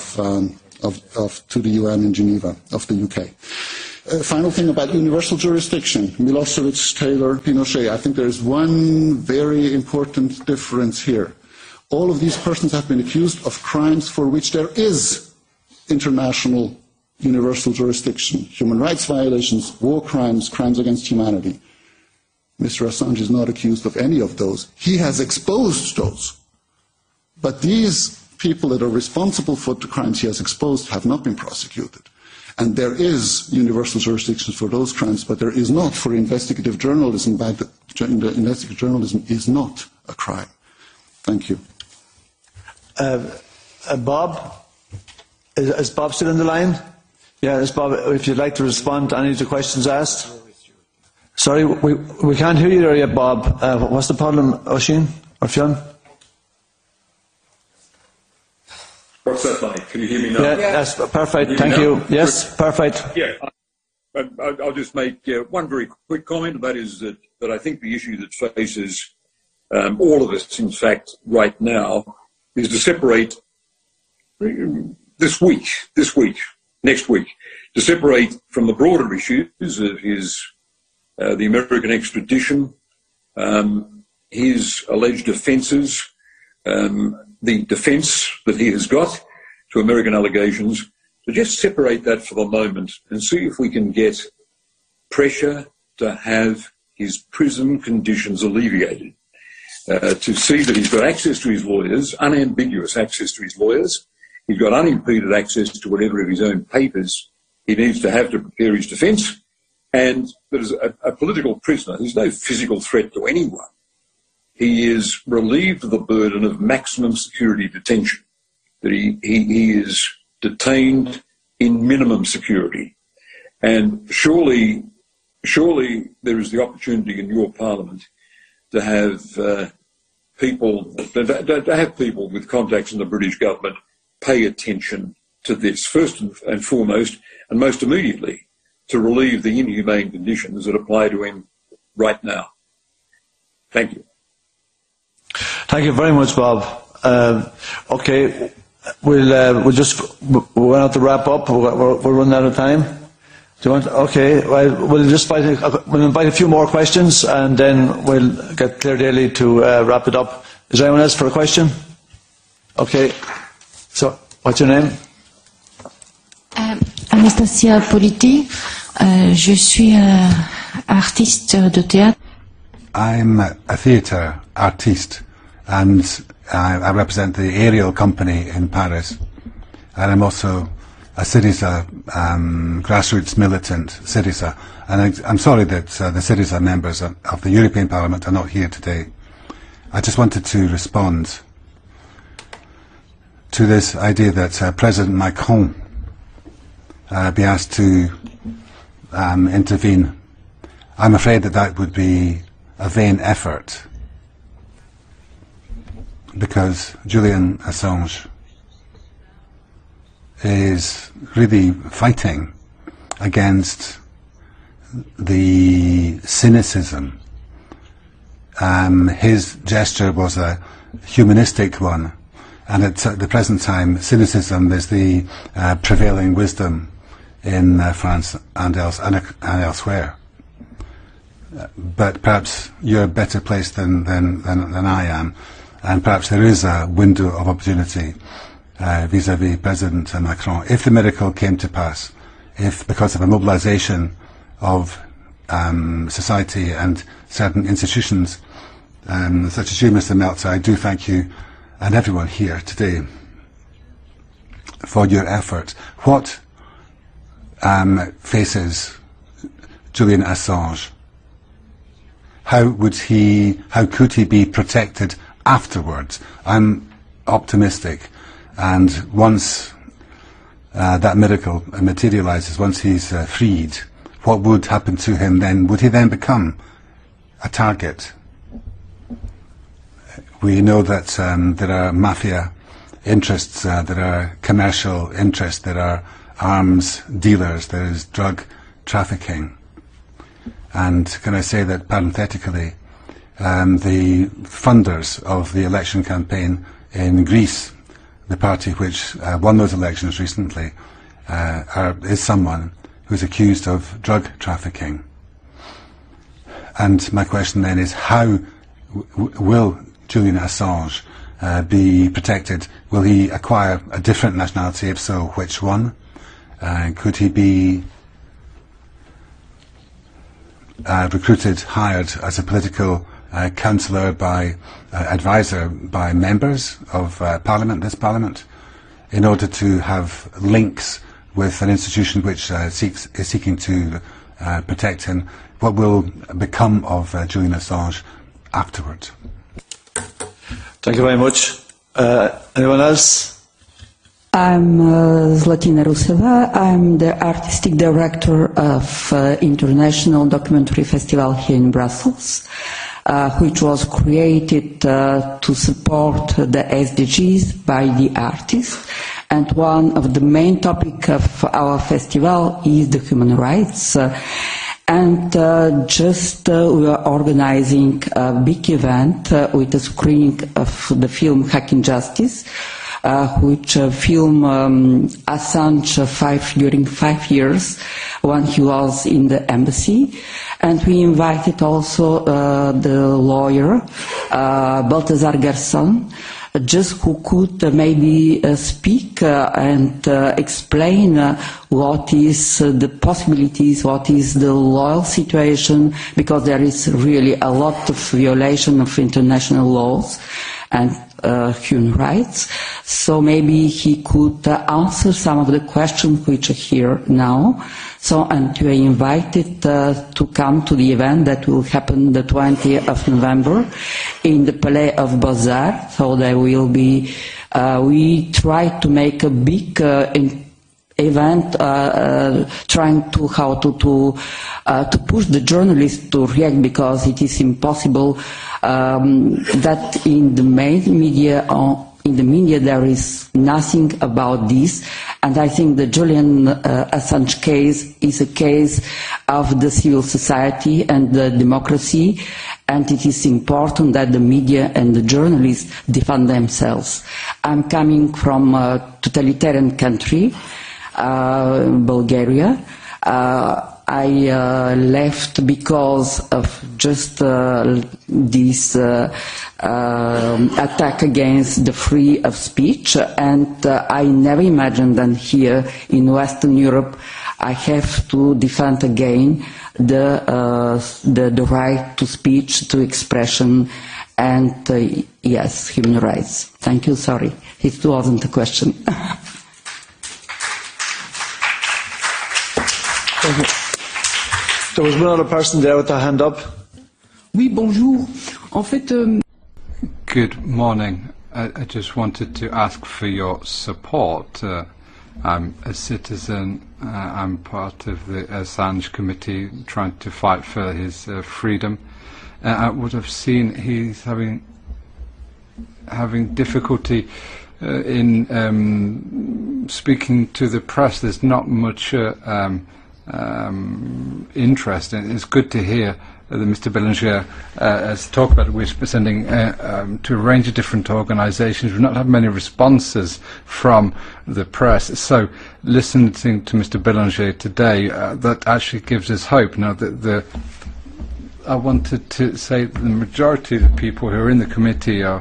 to the UN in Geneva of the UK. Final thing about universal jurisdiction, Milosevic, Taylor, Pinochet. I think there is one very important difference here. All of these persons have been accused of crimes for which there is international universal jurisdiction. Human rights violations, war crimes, crimes against humanity. Mr. Assange is not accused of any of those. He has exposed those. But these people that are responsible for the crimes he has exposed have not been prosecuted. And there is universal jurisdiction for those crimes, but there is not for investigative journalism. Investigative journalism is not a crime. Thank you. Bob? Is Bob still on the line? Yeah, is Bob, if you'd like to respond to any of the questions asked. Sorry, we can't hear you there yet, Bob. What's the problem, Oisin or Fionn? What's that like? Can you hear me now? Yeah, that's perfect. Thank you. Yes, perfect. Yeah, I'll just make one very quick comment. That is that I think the issue that faces all of us, in fact, right now, is to separate this week, next week, to separate from the broader issues of the American extradition, his alleged offences, the defence that he has got to American allegations, to just separate that for the moment and see if we can get pressure to have his prison conditions alleviated, to see that he's got access to his lawyers, unambiguous access to his lawyers, he's got unimpeded access to whatever of his own papers he needs to have to prepare his defence, and that is a political prisoner who's no physical threat to anyone. He is relieved of the burden of maximum security detention, that he is detained in minimum security. And surely there is the opportunity in your parliament to have people with contacts in the British government pay attention to this, first and foremost, and most immediately, to relieve the inhumane conditions that apply to him right now. Thank you. Thank you very much, Bob. Okay, we'll just have to wrap up. We're running out of time. Do you want? Okay, well, we'll invite a few more questions, and then we'll get Claire Daly to wrap it up. Is there anyone else for a question? Okay. So, what's your name? Anastasia Politi. Je suis artiste de théâtre. I'm a theatre artiste, and I represent the Ariel Company in Paris, and I'm also a Syriza grassroots militant, Syriza, and I'm sorry that the Syriza members of the European Parliament are not here today. I just wanted to respond to this idea that President Macron be asked to intervene. I'm afraid that would be a vain effort, because Julian Assange is really fighting against the cynicism. His gesture was a humanistic one, and at the present time cynicism is the prevailing wisdom in France and elsewhere. But perhaps you're better placed than I am, and perhaps there is a window of opportunity vis-à-vis President Macron. If the miracle came to pass, if because of a mobilisation of society and certain institutions, such as you, Mr. Meltzer, I do thank you and everyone here today for your effort. What faces Julian Assange? How could he be protected afterwards? I'm optimistic, and once that miracle materialises, once he's freed, what would happen to him then? Would he then become a target? We know that there are mafia interests, there are commercial interests, there are arms dealers, there is drug trafficking. And can I say that parenthetically, the funders of the election campaign in Greece, the party which won those elections recently, is someone who's accused of drug trafficking. And my question then is, how will Julian Assange be protected? Will he acquire a different nationality? If so, which one? Could he be recruited, hired as a political counsellor by advisor by members of this Parliament, in order to have links with an institution which is seeking to protect him? What will become of Julian Assange afterwards? Thank you very much. Anyone else? I'm Zlatina Ruseva. I'm the artistic director of International Documentary Festival here in Brussels, which was created to support the SDGs by the artists. And one of the main topics of our festival is the human rights. And we are organizing a big event with a screening of the film Hacking Justice, which film Assange during 5 years when he was in the embassy. And we invited also the lawyer, Baltasar Garzón, just who could maybe speak and explain what is the possibilities, what is the law situation, because there is really a lot of violation of international laws. And human rights. So maybe he could answer some of the questions which are here now. So, and you are invited to come to the event that will happen the 20th of November in the Palais of Beaux-Arts. So there will be, we try to make a big event trying to push the journalists to react, because it is impossible that in the main media there is nothing about this. And I think the Julian Assange case is a case of the civil society and the democracy, and it is important that the media and the journalists defend themselves. I'm coming from a totalitarian country, Bulgaria. I left because of just this attack against the freedom of speech, and I never imagined that here in Western Europe I have to defend again the right to speech, to expression, and yes, human rights. Thank you. Sorry, it wasn't a question. Thank you. There was one other person there with their hand up. Oui, bonjour. En fait, Good morning. I just wanted to ask for your support. I'm a citizen. I'm part of the Assange committee trying to fight for his freedom. I would have seen he's having difficulty in speaking to the press. There's not much interest, and it's good to hear that Mr. Bélanger has talked about it. We're sending to a range of different organisations. We've not had many responses from the press. So listening to Mr. Bélanger today, that actually gives us hope. Now, I wanted to say the majority of the people who are in the committee are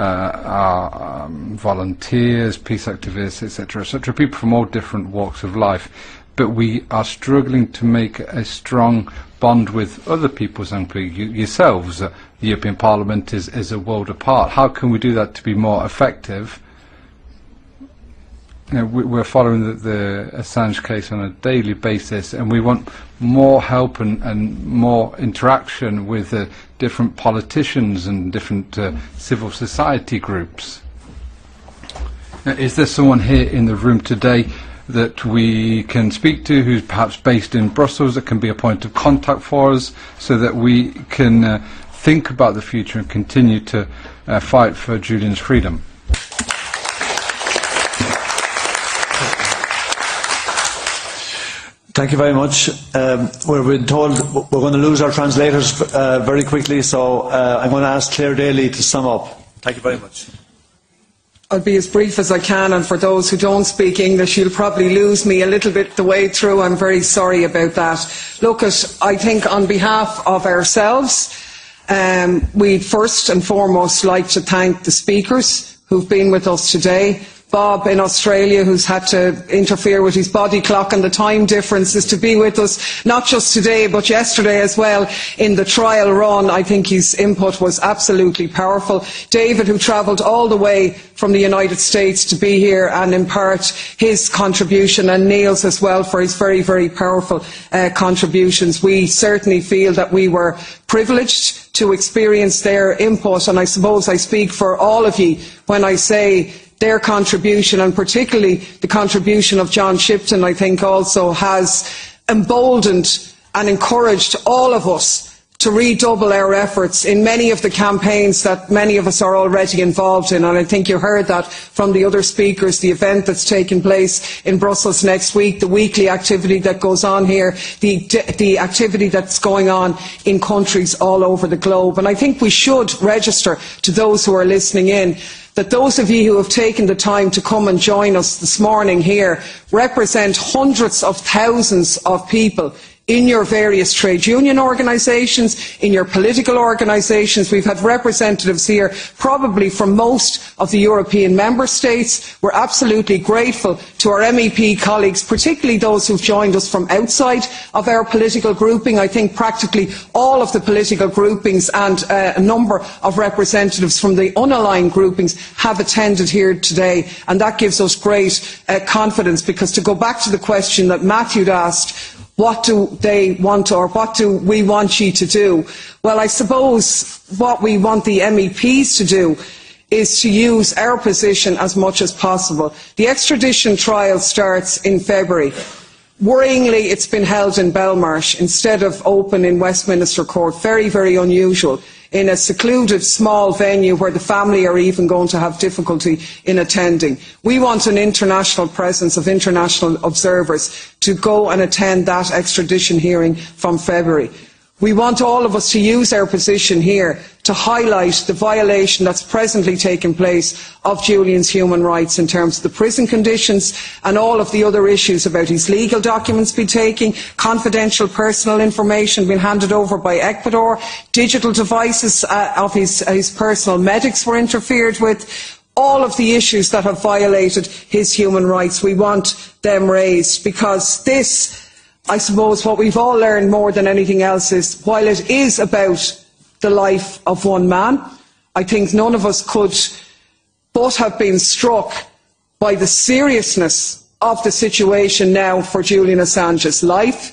volunteers, peace activists, etc., etc., people from all different walks of life. But we are struggling to make a strong bond with other people, yourselves. The European Parliament is a world apart. How can we do that to be more effective? We're following the Assange case on a daily basis, and we want more help and more interaction with different politicians and different civil society groups. Is there someone here in the room today that we can speak to who's perhaps based in Brussels, that can be a point of contact for us, so that we can think about the future and continue to fight for Julian's freedom? Thank you very much. We're being told we're going to lose our translators very quickly, so I'm going to ask Claire Daly to sum up. Thank you very much. I'll be as brief as I can, and for those who don't speak English, you'll probably lose me a little bit the way through. I'm very sorry about that. Look, I think on behalf of ourselves, we'd first and foremost like to thank the speakers who've been with us today. Bob in Australia, who's had to interfere with his body clock and the time differences to be with us, not just today but yesterday as well in the trial run. I think his input was absolutely powerful. David, who travelled all the way from the United States to be here and impart his contribution, and Niels as well for his very, very powerful contributions. We certainly feel that we were privileged to experience their input, and I suppose I speak for all of you when I say their contribution, and particularly the contribution of John Shipton, I think also has emboldened and encouraged all of us to redouble our efforts in many of the campaigns that many of us are already involved in. And I think you heard that from the other speakers, the event that's taking place in Brussels next week, the weekly activity that goes on here, the activity that's going on in countries all over the globe. And I think we should register to those who are listening in that those of you who have taken the time to come and join us this morning here represent hundreds of thousands of people in your various trade union organisations, in your political organisations. We've had representatives here probably from most of the European member states. We're absolutely grateful to our MEP colleagues, particularly those who've joined us from outside of our political grouping. I think practically all of the political groupings and a number of representatives from the unaligned groupings have attended here today, and that gives us great confidence, because to go back to the question that Matthew asked, what do they want, or what do we want you to do? Well, I suppose what we want the MEPs to do is to use our position as much as possible. The extradition trial starts in February. Worryingly, it's been held in Belmarsh instead of open in Westminster Court. Very, very unusual, in a secluded small venue where the family are even going to have difficulty in attending. We want an international presence of international observers to go and attend that extradition hearing from February. We want all of us to use our position here to highlight the violation that's presently taking place of Julian's human rights in terms of the prison conditions and all of the other issues about his legal documents being taken, confidential personal information being handed over by Ecuador, digital devices of his personal medics were interfered with. All of the issues that have violated his human rights, we want them raised, because this, I suppose what we've all learned more than anything else is, while it is about the life of one man, I think none of us could but have been struck by the seriousness of the situation now for Julian Assange's life.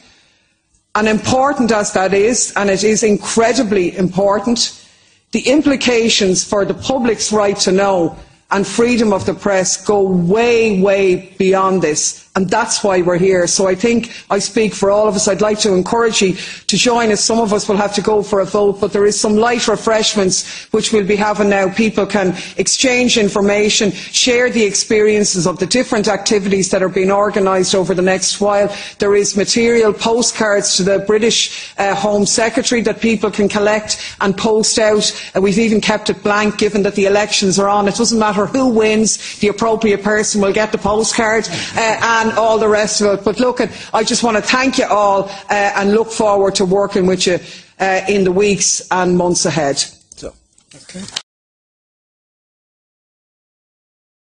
And important as that is, and it is incredibly important, the implications for the public's right to know and freedom of the press go way, way beyond this. And that's why we're here. So I think I speak for all of us. I'd like to encourage you to join us. Some of us will have to go for a vote, but there is some light refreshments which we'll be having now. People can exchange information, share the experiences of the different activities that are being organised over the next while. There is material, postcards to the British Home Secretary that people can collect and post out. We've even kept it blank, given that the elections are on. It doesn't matter who wins, the appropriate person will get the postcard and all the rest of it. But look, I just want to thank you all and look forward to working with you in the weeks and months ahead. So, okay.